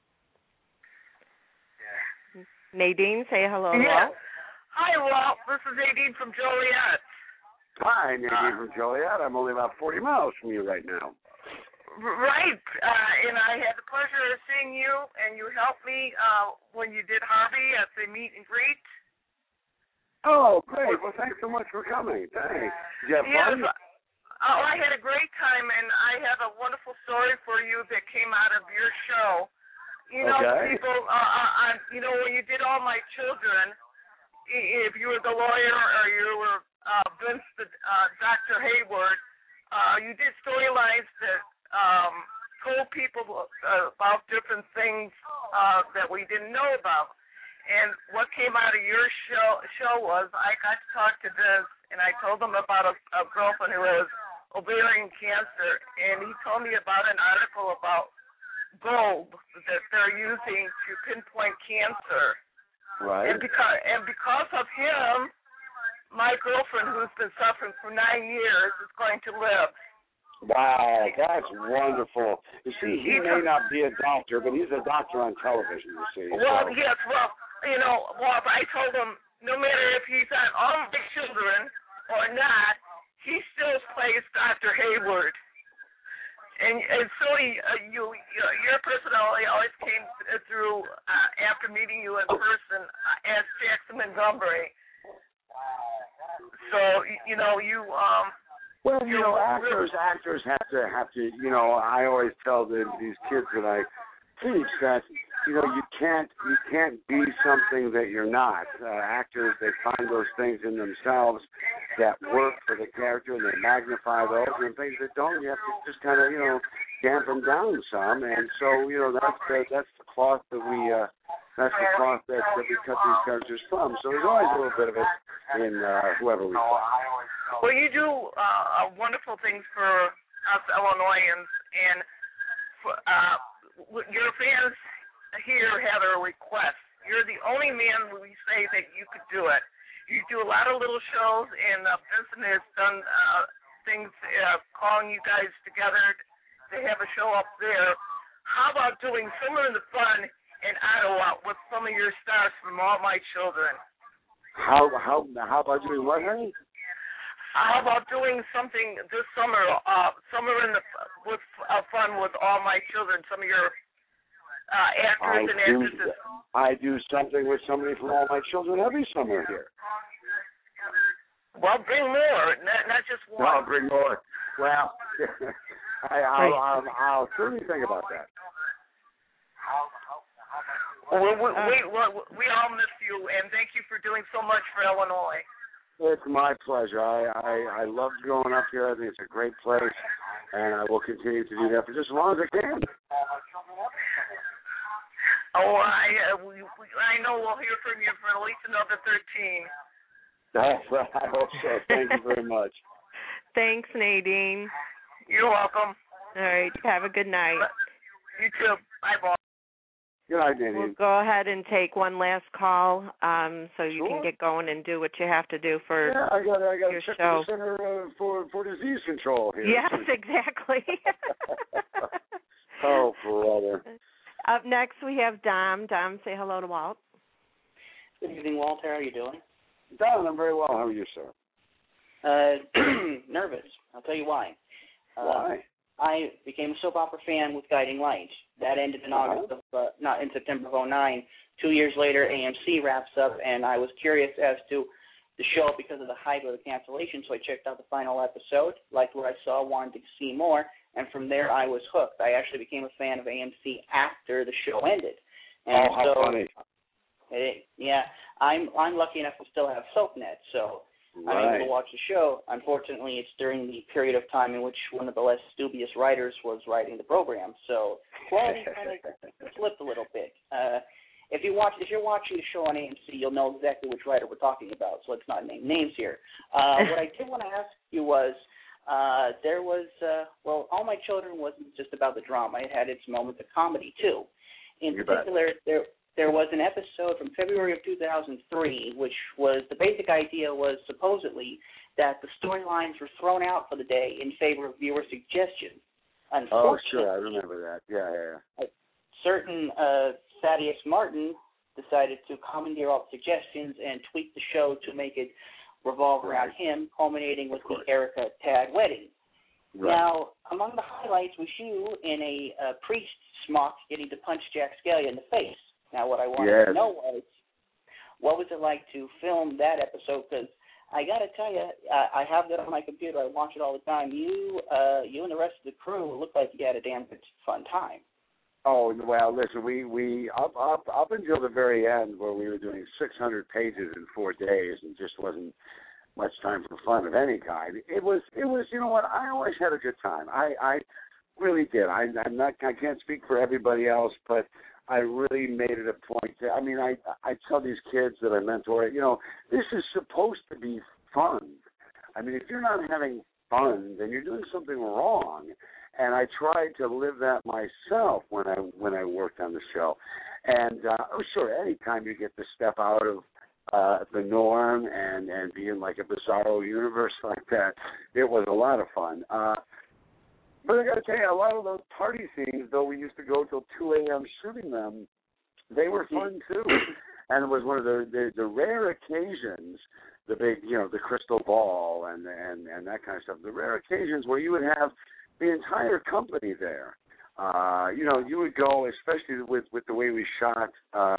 Nadine, say hello.
Yeah. Hi, Walt. This is Nadine from Joliet.
Hi, Nadine from Joliet. I'm only about 40 miles from you right now.
Right, and I had the pleasure of seeing you, and you helped me when you did Harvey at the meet and greet.
Oh, great. Well, thanks so much for coming. Thanks. Did you have fun?
Oh, I had a great time, and I have a wonderful story for you that came out of your show. You know, people, you know, when you did All My Children, if you were the lawyer or you were Vince, Dr. Hayward, you did storylines that told people about different things that we didn't know about. And what came out of your show was I got to talk to Vince, and I told him about a girlfriend who has ovarian cancer, and he told me about an article about gold that they're using to pinpoint cancer.
Right.
And because of him, my girlfriend, who's been suffering for 9 years, is going to live.
Wow, that's wonderful. You see, he may not be a doctor, but he's a doctor on television, you see.
Well,
so.
yes, well, you know, I told him no matter if he's on All My Children or not, he still plays Dr. Hayward. And so your personality always came through after meeting you in person as Jackson Montgomery. So, you know,
well, you know, actors have to, you know, I always tell these kids that I teach that, you know, you can't be something that you're not. Actors, they find those things in themselves that work for the character, and they magnify those, and things that don't, you have to just kind of, you know, dampen down some. And so, you know, that's the cloth that we cut these characters from. So there's always a little bit of it in whoever we play.
Well, you do wonderful things for us Illinoisans, and your fans here have a request. You're the only man we say that you could do it. You do a lot of little shows, and Vincent has done things calling you guys together to have a show up there. How about doing Summer in the Fun in Ottawa with some of your stars from All My Children? How
about doing what, honey?
How about doing something this summer, Summer in the Fun with All My Children, some of your actors and actresses?
I do something with somebody from All My Children every summer here.
Well, bring more, not just one.
No, bring more. Well, I'll certainly think about that.
Well, we all miss you, and thank you for doing so much for Illinois.
It's my pleasure. I love going up here. I think it's a great place, and I will continue to do that for just as long as I can.
Oh, I know we'll hear from you for at least another 13.
I hope so. Thank you very much.
Thanks, Nadine.
You're welcome.
All right. Have a good night.
You too. Bye, boss.
Good night, Nadine.
We'll go ahead and take one last call, so you can get going and do what you have to do for
I got
your
to check
show.
with the Center for Disease Control here.
Yes, exactly.
Oh, brother.
Up next, we have Dom. Dom, say hello to Walt.
Good evening, Walt. How are you doing?
Don, I'm very well. How are you, sir?
Nervous. I'll tell you why.
Why?
I became a soap opera fan with Guiding Light. That ended in in September of 2009. 2 years later, AMC wraps up, and I was curious as to the show because of the hype of the cancellation, so I checked out the final episode, liked what I saw, wanted to see more, and from there I was hooked. I actually became a fan of AMC after the show ended. And
how funny.
I'm lucky enough to still have SoapNet, so I'm able to watch the show. Unfortunately, it's during the period of time in which one of the less dubious writers was writing the program, so quality kind of slipped a little bit. If you're watching the show on AMC, you'll know exactly which writer we're talking about, so let's not name names here. What I did want to ask you was, there was, All My Children wasn't just about the drama. It had its moments of comedy, too. In particular, there was an episode from February of 2003, which was, the basic idea was supposedly that the storylines were thrown out for the day in favor of viewer suggestions.
Oh, sure, I remember that. Yeah.
A certain Thaddeus Martin decided to commandeer all the suggestions and tweak the show to make it revolve around him, culminating with the Erica Tad wedding. Right. Now, among the highlights was you in a priest smock getting to punch Jack Scalia in the face. Now, what I wanted to know was, what was it like to film that episode? Because I got to tell you, I have that on my computer. I watch it all the time. You and the rest of the crew looked like you had a damn good fun time.
Oh, well, listen, we up until the very end, where we were doing 600 pages in 4 days and just wasn't much time for fun of any kind. It was, you know what, I always had a good time. I really did. I can't speak for everybody else, but I really made it a point to, I mean, I tell these kids that I mentor, you know, this is supposed to be fun. I mean, if you're not having fun, then you're doing something wrong. And I tried to live that myself when I worked on the show. And sure, anytime you get to step out of the norm and be in like a bizarro universe like that, it was a lot of fun. But I got to tell you, a lot of those party scenes, though we used to go till 2 a.m. shooting them, they were fun too. And it was one of the rare occasions, the big, you know, the crystal ball and that kind of stuff, the rare occasions where you would have the entire company there. You know, you would go, especially with the way we shot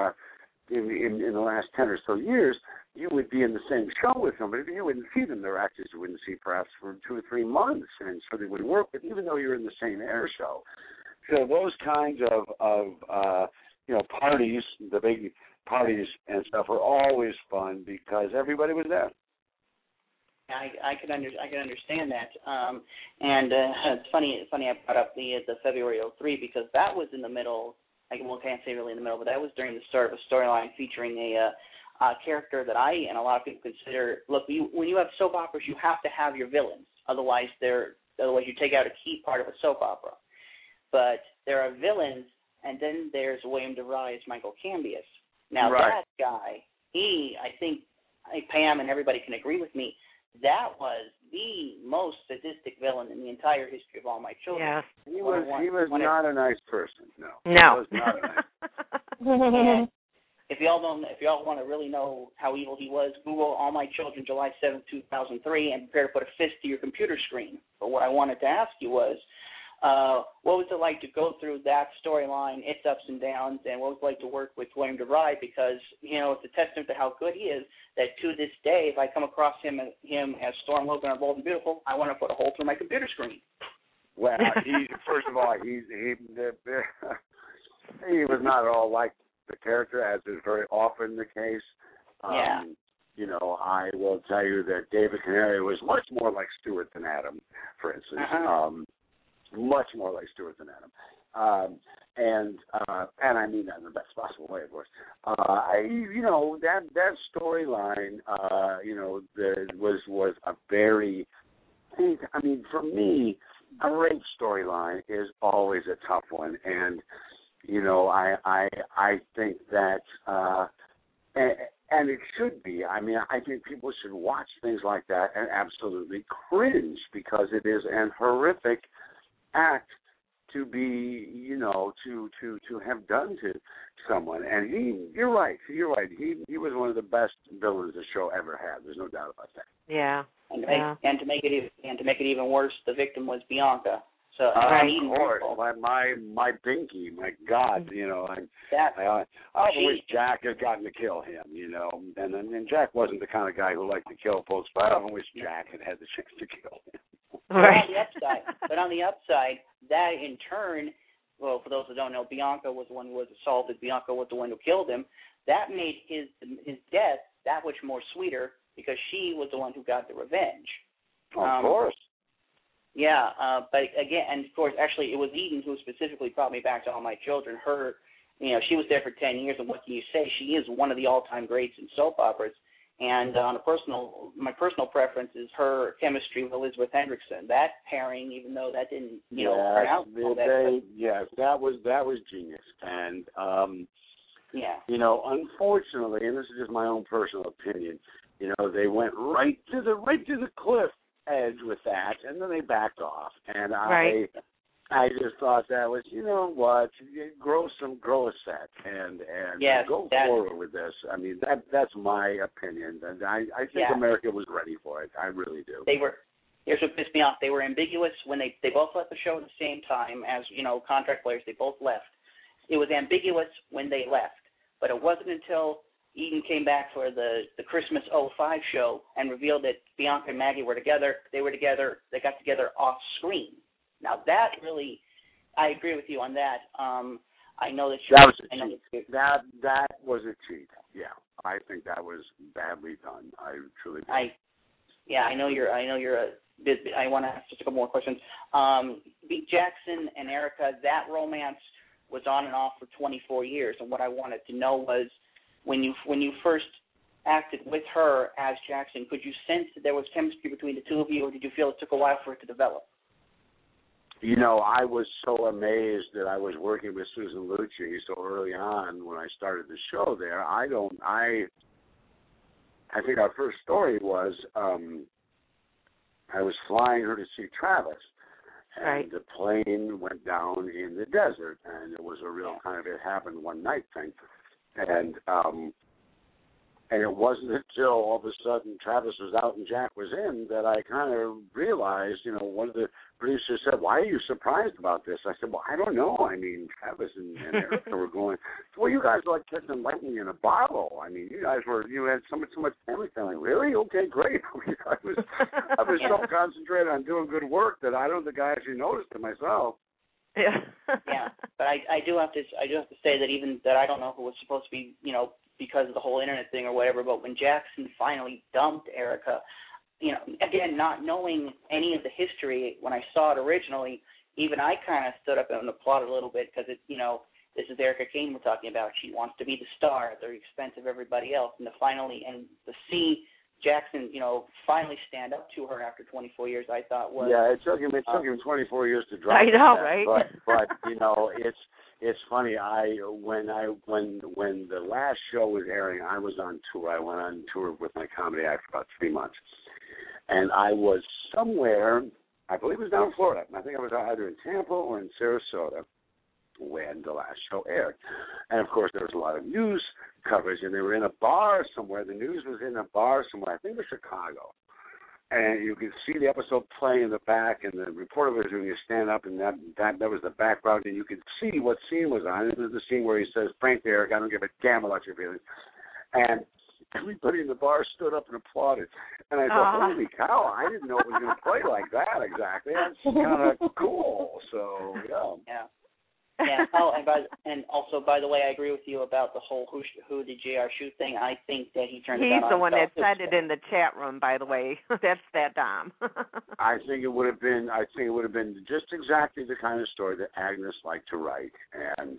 in the last 10 or so years, you would be in the same show with somebody, but you wouldn't see them. There are actors you wouldn't see perhaps for 2 or 3 months, and so they would work with, even though you're in the same air show. So those kinds of you know, parties, the big parties and stuff, were always fun because everybody was there.
I can understand that, and it's funny I brought up the February '03 because that was in the middle. I can't say really in the middle, but that was during the start of a storyline featuring a character that I and a lot of people consider. Look, when you have soap operas, you have to have your villains, otherwise you take out a key part of a soap opera. But there are villains, and then there's William DeVry's Michael Cambius. Now that guy, I think Pam and everybody can agree with me. That was the most sadistic villain in the entire history of All My Children.
Yeah.
He was not a nice person. No.
No.
He was not a nice.
If y'all want to really know how evil he was, Google All My Children, July 7th, 2003, and prepare to put a fist to your computer screen. But what I wanted to ask you was, what was it like to go through that storyline, its ups and downs, and what was it like to work with William DeVry? Because, you know, it's a testament to how good he is that to this day, if I come across him as Storm Logan or Bold and Beautiful, I want to put a hole through my computer screen.
Well, first of all, he was not at all like the character, as is very often the case. You know, I will tell you that David Canary was much more like Stewart than Adam, for instance. Much more like Stewart than Adam. And I mean that in the best possible way, of course. You know, that storyline, you know, was a very, I mean, for me, a rape storyline is always a tough one. And, you know, I think that, and it should be. I mean, I think people should watch things like that and absolutely cringe because it is an horrific act to be, you know, to have done to someone. And you're right. He was one of the best villains the show ever had. There's no doubt about that.
Yeah.
And to make it even worse, the victim was Bianca. So
of course, my Binky, my God, you know, I wish Jack had gotten to kill him, you know, and Jack wasn't the kind of guy who liked to kill folks, but I often wish Jack had the chance to kill him.
Right.
But on the upside, that in turn, well, for those who don't know, Bianca was the one who was assaulted. Bianca was the one who killed him. That made his death that much more sweeter because she was the one who got the revenge.
Of course.
Yeah, but again, and of course, actually, it was Eden who specifically brought me back to All My Children. Her, you know, she was there for 10 years, and what can you say? She is one of the all-time greats in soap operas. And my personal preference is her chemistry with Elizabeth Hendrickson. That pairing, even though that didn't, you know, turn out.
Yes, that was genius. And
Yeah.
Unfortunately, and this is just my own personal opinion, they went right to the cliff edge with that, and then they backed off. And I just thought that was, grow a set and go forward with this. I mean, that's my opinion, and I think America was ready for it. I really do.
They were. Here's what pissed me off. They were ambiguous when they both left the show at the same time as, contract players. They both left. It was ambiguous when they left, but it wasn't until Eden came back for the Christmas 05 show and revealed that Bianca and Maggie were together. They got together off screen. Now that really, I agree with you on that. I know that
that was a cheat. That was a cheat. Yeah, I think that was badly done. I truly do.
I know you're I want to ask just a couple more questions. Jackson and Erica, that romance was on and off for 24 years, and what I wanted to know was when you first acted with her as Jackson, could you sense that there was chemistry between the two of you, or did you feel it took a while for it to develop?
I was so amazed that I was working with Susan Lucci so early on when I started the show there. I think our first story was I was flying her to see Travis, and the plane went down in the desert, and it was a real kind of it happened one night thing, and it wasn't until all of a sudden Travis was out and Jack was in that I kind of realized, one of the producers said, "Why are you surprised about this?" I said, "Well, I don't know. I mean, Travis and Erica were going, well, you guys are like catching lightning in a bottle. I mean, you had so much family time. Really? Okay, great." I was so concentrated on doing good work that I don't think I actually noticed it myself.
Yeah. But I do have to say that even that I don't know who was supposed to be, because of the whole internet thing or whatever, but when Jackson finally dumped Erica, again, not knowing any of the history, when I saw it originally, even I kind of stood up and applauded a little bit because, this is Erica Kane we're talking about. She wants to be the star at the expense of everybody else. And to see Jackson, finally stand up to her after 24 years, I thought was...
Yeah, it took him 24 years to drop
I know,
that,
right?
But it's funny. When the last show was airing, I was on tour. I went on tour with my comedy act for about 3 months, and I was somewhere. I believe it was down in Florida. I think I was either in Tampa or in Sarasota when the last show aired, and of course there was a lot of news coverage, and they were in a bar somewhere. The news was in a bar somewhere. I think it was Chicago. And you could see the episode play in the back, and the reporter was doing a stand-up, and that was the background, and you could see what scene was on. It was the scene where he says, "Frank, Eric, I don't give a damn about your feelings." And everybody in the bar stood up and applauded. And I thought, holy cow, I didn't know it was going to play like that exactly. That's kind of cool. So,
yeah. Yeah. Oh, and also, by the way, I agree with you about the whole who did JR shoot thing. I think that he turned it on.
He's the one that said it in the chat room, by the way. That's that Dom.
I think it would have been just exactly the kind of story that Agnes liked to write, and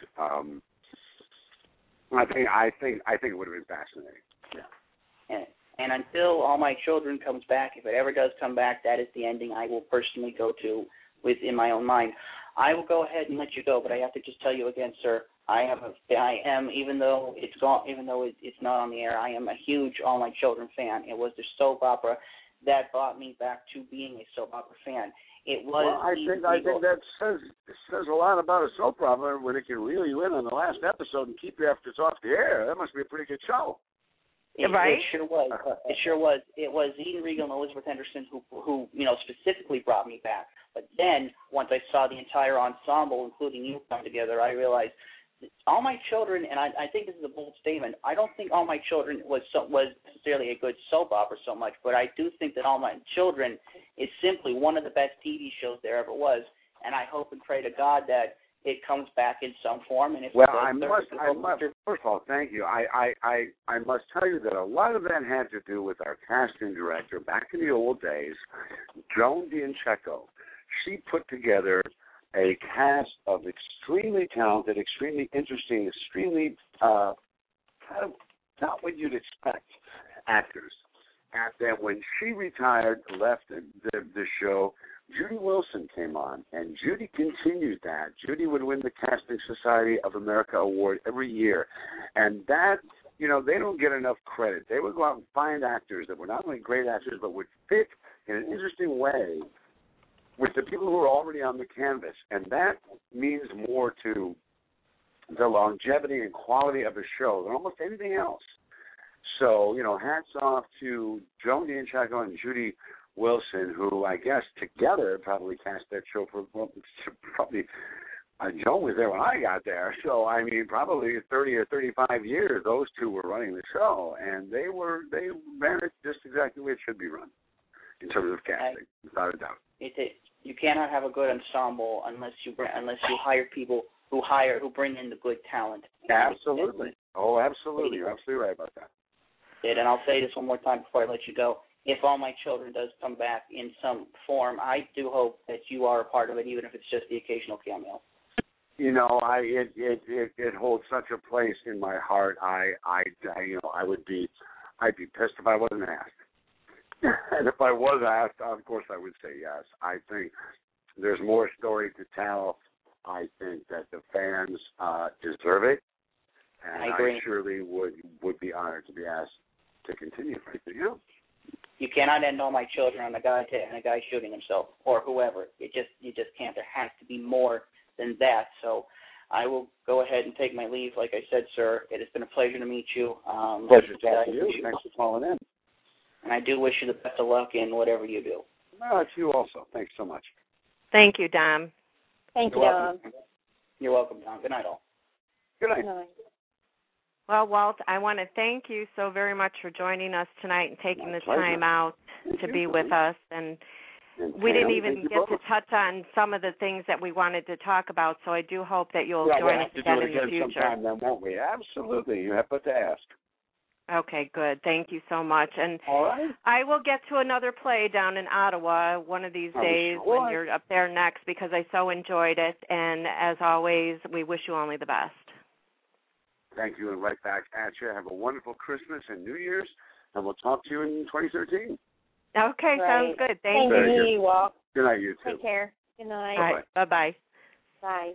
I think it would have been fascinating. Yeah.
And until All My Children comes back, if it ever does come back, that is the ending I will personally go to within my own mind. I will go ahead and let you go, but I have to just tell you again, sir, I am, even though it's not on the air, I am a huge All My Children fan. It was the soap opera that brought me back to being a soap opera fan. It was. Well, I
think that says a lot about a soap opera when it can reel you in on the last episode and keep you after it's off the air. That must be a pretty good show.
It sure was. It sure was. It was Eden Regal and Elizabeth Henderson who specifically brought me back. But then once I saw the entire ensemble, including you, come together, I realized All My Children, and I think this is a bold statement, I don't think All My Children was necessarily a good soap opera so much, but I do think that All My Children is simply one of the best TV shows there ever was, and I hope and pray to God that it comes back in some form. And if
I must. First of all, thank you. I must tell you that a lot of that had to do with our casting director back in the old days, Joan D'Incheco. She put together a cast of extremely talented, extremely interesting, extremely kind of not what you'd expect actors. And then when she retired, left the show, Judy Wilson came on, and Judy continued that. Judy would win the Casting Society of America Award every year, and that, you know, they don't get enough credit. They would go out and find actors that were not only great actors, but would fit in an interesting way with the people who are already on the canvas, and that means more to the longevity and quality of a show than almost anything else. So, you know, hats off to Joan D'Anchaco and Judy Wilson, who I guess together probably cast that show for probably Joan was there when I got there. So, I mean, probably 30 or 35 years, those two were running the show, and they ran it just exactly the way it should be run in terms of casting, without a doubt.
You cannot have a good ensemble unless you hire people who bring in the good talent.
Absolutely. Oh, absolutely. You're absolutely right about that.
And I'll say this one more time before I let you go. If All My Children does come back in some form, I do hope that you are a part of it, even if it's just the occasional cameo.
You know, it holds such a place in my heart. I'd be pissed if I wasn't asked. And if I was asked, of course I would say yes. I think there's more story to tell. I think that the fans deserve it, and
I agree.
I surely would be honored to be asked to continue. You know?
You cannot end All My Children on a guy shooting himself or whoever. You just can't. There has to be more than that. So I will go ahead and take my leave. Like I said, sir, it has been a pleasure to meet you.
Pleasure talking to you. Thanks for calling in.
And I do wish you the best of luck in whatever you do.
No, it's you also. Thanks so much.
Thank you, Dom.
Thank you, Dom.
You're welcome, Dom. Good night, all.
Good night.
Good night.
Well, Walt, I want to thank you so very much for joining us tonight and taking the time out to be with us. And we didn't even get to touch on some of the things that we wanted to talk about, so I do hope that you'll join us again in the future.
Sometime then, won't we? Absolutely. You have but to ask.
Okay, good. Thank you so much. And
all right.
I will get to another play down in Ottawa one of these days when you're up there next, because I so enjoyed it. And as always, we wish you only the best.
Thank you, and right back at you. Have a wonderful Christmas and New Year's, and we'll talk to you in 2013.
Okay, sounds good. Thank
you, Walt.
Good night, you too.
Take care. Good night.
Right. Bye-bye.
Bye.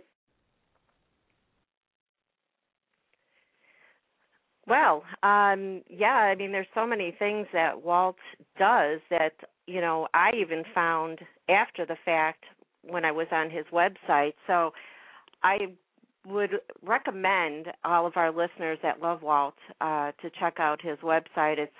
Well, I mean, there's so many things that Walt does that, you know, I even found after the fact when I was on his website. So I would recommend all of our listeners that love Walt to check out his website. It's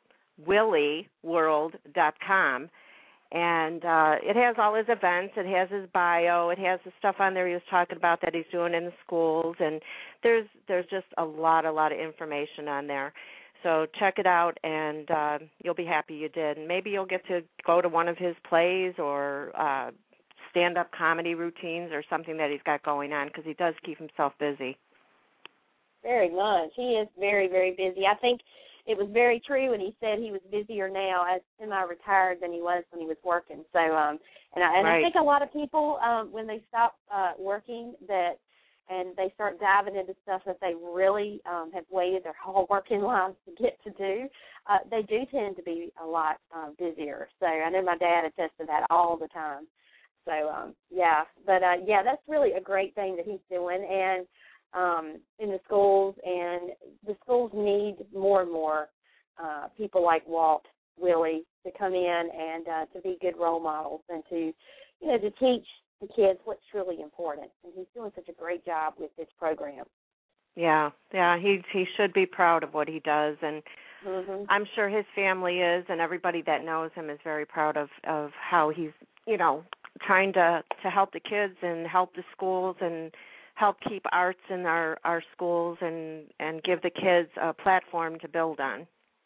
waltwilleyworld.com. And it has all his events. It has his bio. It has the stuff on there he was talking about that he's doing in the schools. And there's just a lot of information on there. So check it out, and you'll be happy you did. And maybe you'll get to go to one of his plays or stand-up comedy routines or something that he's got going on, because he does keep himself busy.
Very much. He is very, very busy. I think it was very true when he said he was busier now as semi-retired than he was when he was working. So, I think a lot of people, when they stop working and they start diving into stuff that they really have waited their whole working lives to get to do, they do tend to be a lot busier. So I know my dad attests to that all the time. So, that's really a great thing that he's doing. And in the schools, and the schools need more and more people like Walt Willey to come in and to be good role models and to teach the kids what's really important. And he's doing such a great job with this program. Yeah,
he should be proud of what he does, and I'm sure his family is, and everybody that knows him is very proud of how he's, trying to help the kids and help the schools and help keep arts in our schools and give the kids a platform to build on.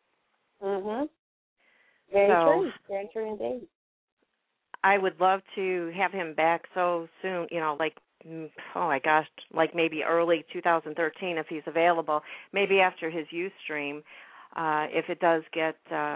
Very true. Very true indeed.
I would love to have him back so soon, like maybe early 2013 if he's available, maybe after his Ustream, if it does get,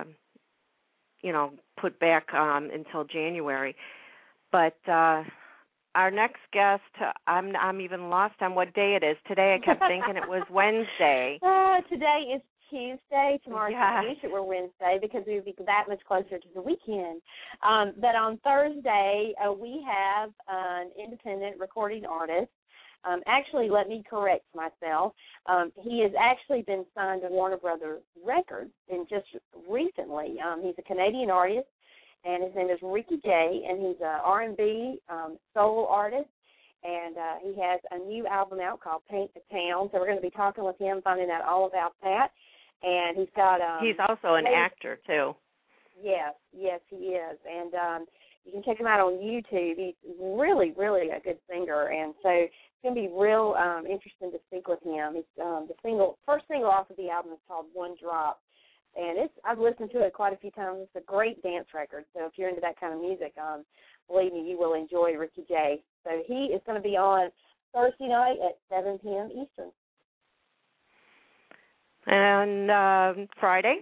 put back until January. But our next guest, I'm even lost on what day it is. Today I kept thinking it was Wednesday.
Today is Tuesday. Tomorrow, I wish it were Wednesday because we would be that much closer to the weekend. But on Thursday, we have an independent recording artist. Actually, let me correct myself. He has actually been signed to Warner Brothers Records, and just recently. He's a Canadian artist, and his name is Ricky J, and he's an R&B soul artist. And he has a new album out called Paint the Town. So we're going to be talking with him, finding out all about that. And he's got
he's also an actor, too.
Yes, he is. And you can check him out on YouTube. He's really, really a good singer. And so it's going to be real interesting to speak with him. It's, the first single off of the album is called One Drop. And I've listened to it quite a few times. It's a great dance record. So if you're into that kind of music, believe me, you will enjoy Ricky J. So he is going to be on Thursday night at 7 p.m. Eastern.
And Friday?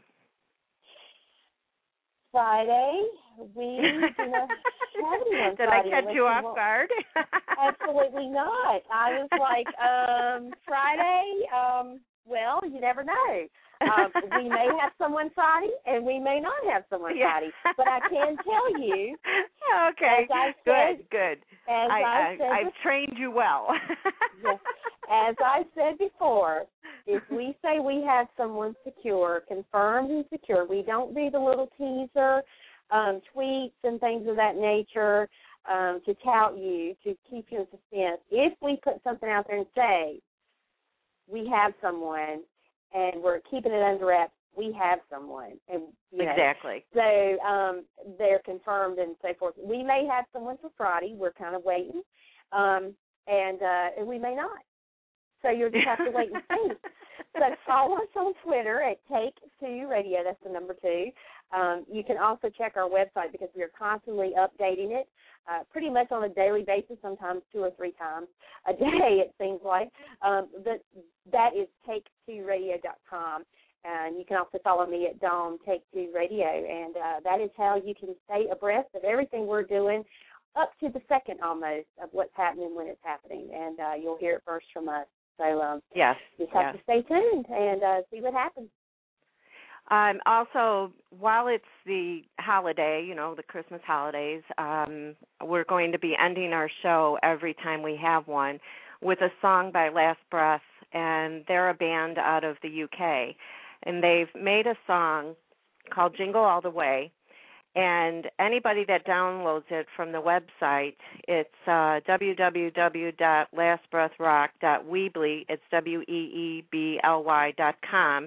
Friday, we do not have anyone.
Did
Friday.
I catch you off guard?
Absolutely not. I was like, Friday, well, you never know. We may have someone Friday, and we may not have someone Friday. But I can tell you.
Okay. Good. I've
I've
trained you well.
Yes. As I said before, if we say we have someone secure, confirmed and secure, we don't do the little teaser tweets and things of that nature to tout you, to keep you in suspense. If we put something out there and say we have someone, and we're keeping it under wraps, we have someone. And
exactly.
So they're confirmed and so forth. We may have someone for Friday. We're kind of waiting. And we may not. So you'll just have to wait and see. So follow us on Twitter at Take2 Radio. That's the number 2. You can also check our website because we are constantly updating it pretty much on a daily basis, sometimes 2 or 3 times a day, it seems like. But that is take2radio.com. And you can also follow me at Dawn Take2 Radio. And that is how you can stay abreast of everything we're doing up to the second almost of what's happening when it's happening. And you'll hear it first from us. So
yes,
just have to stay tuned and see what happens.
Also, while it's the holiday, the Christmas holidays, we're going to be ending our show every time we have one with a song by Last Breath, and they're a band out of the UK, and they've made a song called Jingle All the Way. And anybody that downloads it from the website, it's www.lastbreathrock.weebly. It's WEEBLY.com.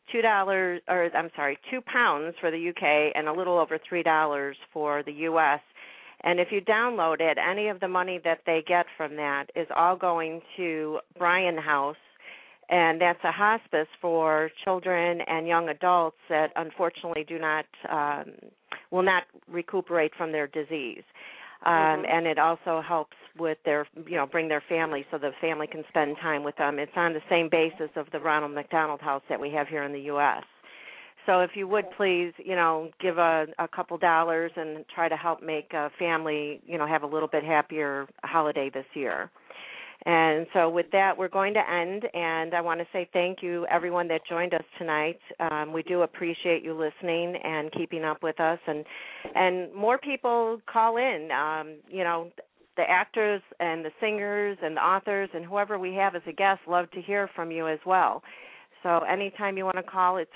£2 for the UK and a little over $3 for the US. And if you download it, any of the money that they get from that is all going to Bryan House, and that's a hospice for children and young adults that unfortunately will not recuperate from their disease. And it also helps with their, bring their family so the family can spend time with them. It's on the same basis of the Ronald McDonald House that we have here in the U.S. So if you would please, give a couple dollars and try to help make a family, have a little bit happier holiday this year. And so with that, we're going to end, and I want to say thank you, everyone that joined us tonight. We do appreciate you listening and keeping up with us, and more people call in. The actors and the singers and the authors and whoever we have as a guest love to hear from you as well. So anytime you want to call, it's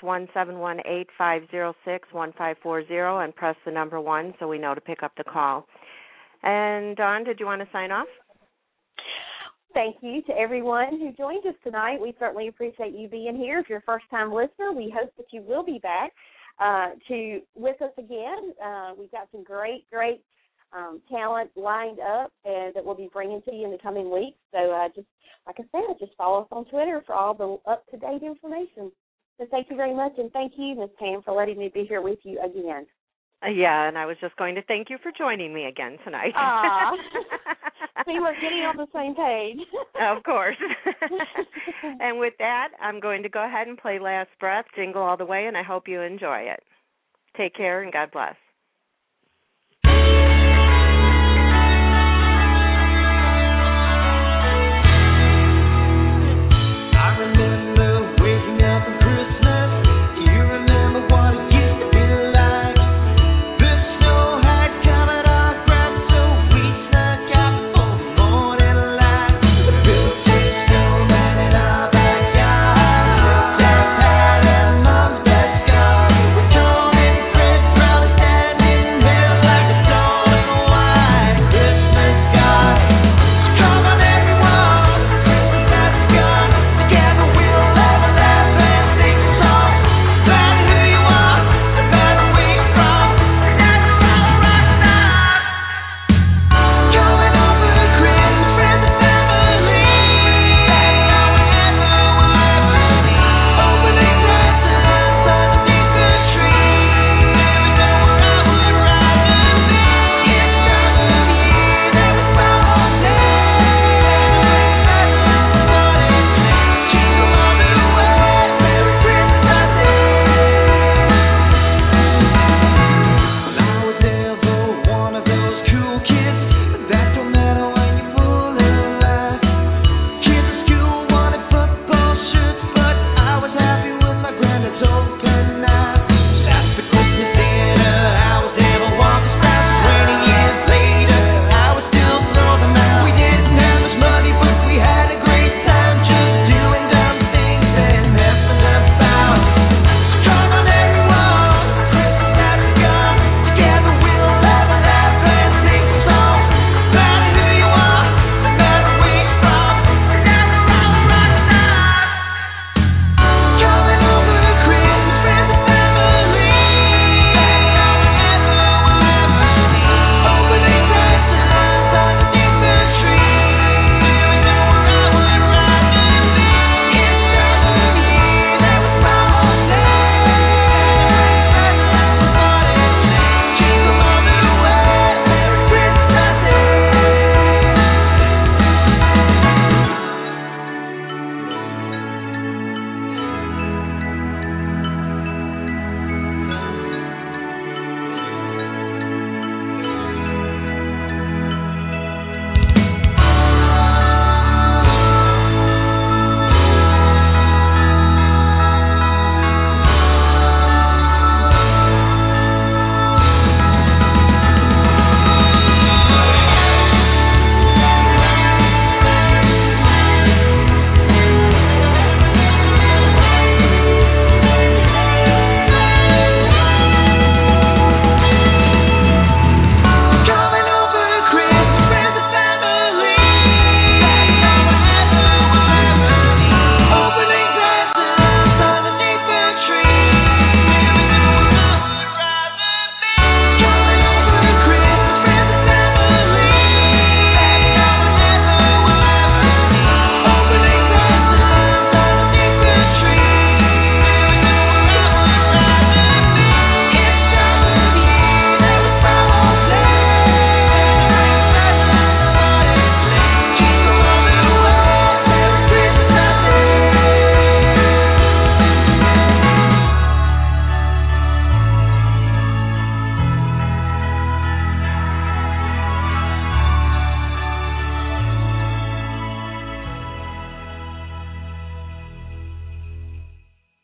1-718-506-1540, and press the number 1 so we know to pick up the call. And, Dawn, did you want to sign off?
Thank you to everyone who joined us tonight. We certainly appreciate you being here. If you're a first-time listener, we hope that you will be back with us again. We've got some great talent lined up and that we'll be bringing to you in the coming weeks. So just like I said, just follow us on Twitter for all the up-to-date information. So thank you very much, and thank you, Ms. Pam, for letting me be here with you again.
Yeah, and I was just going to thank you for joining me again tonight.
See, we're getting on the same page.
Of course. And with that, I'm going to go ahead and play Last Breath, Jingle All the Way, and I hope you enjoy it. Take care, and God bless.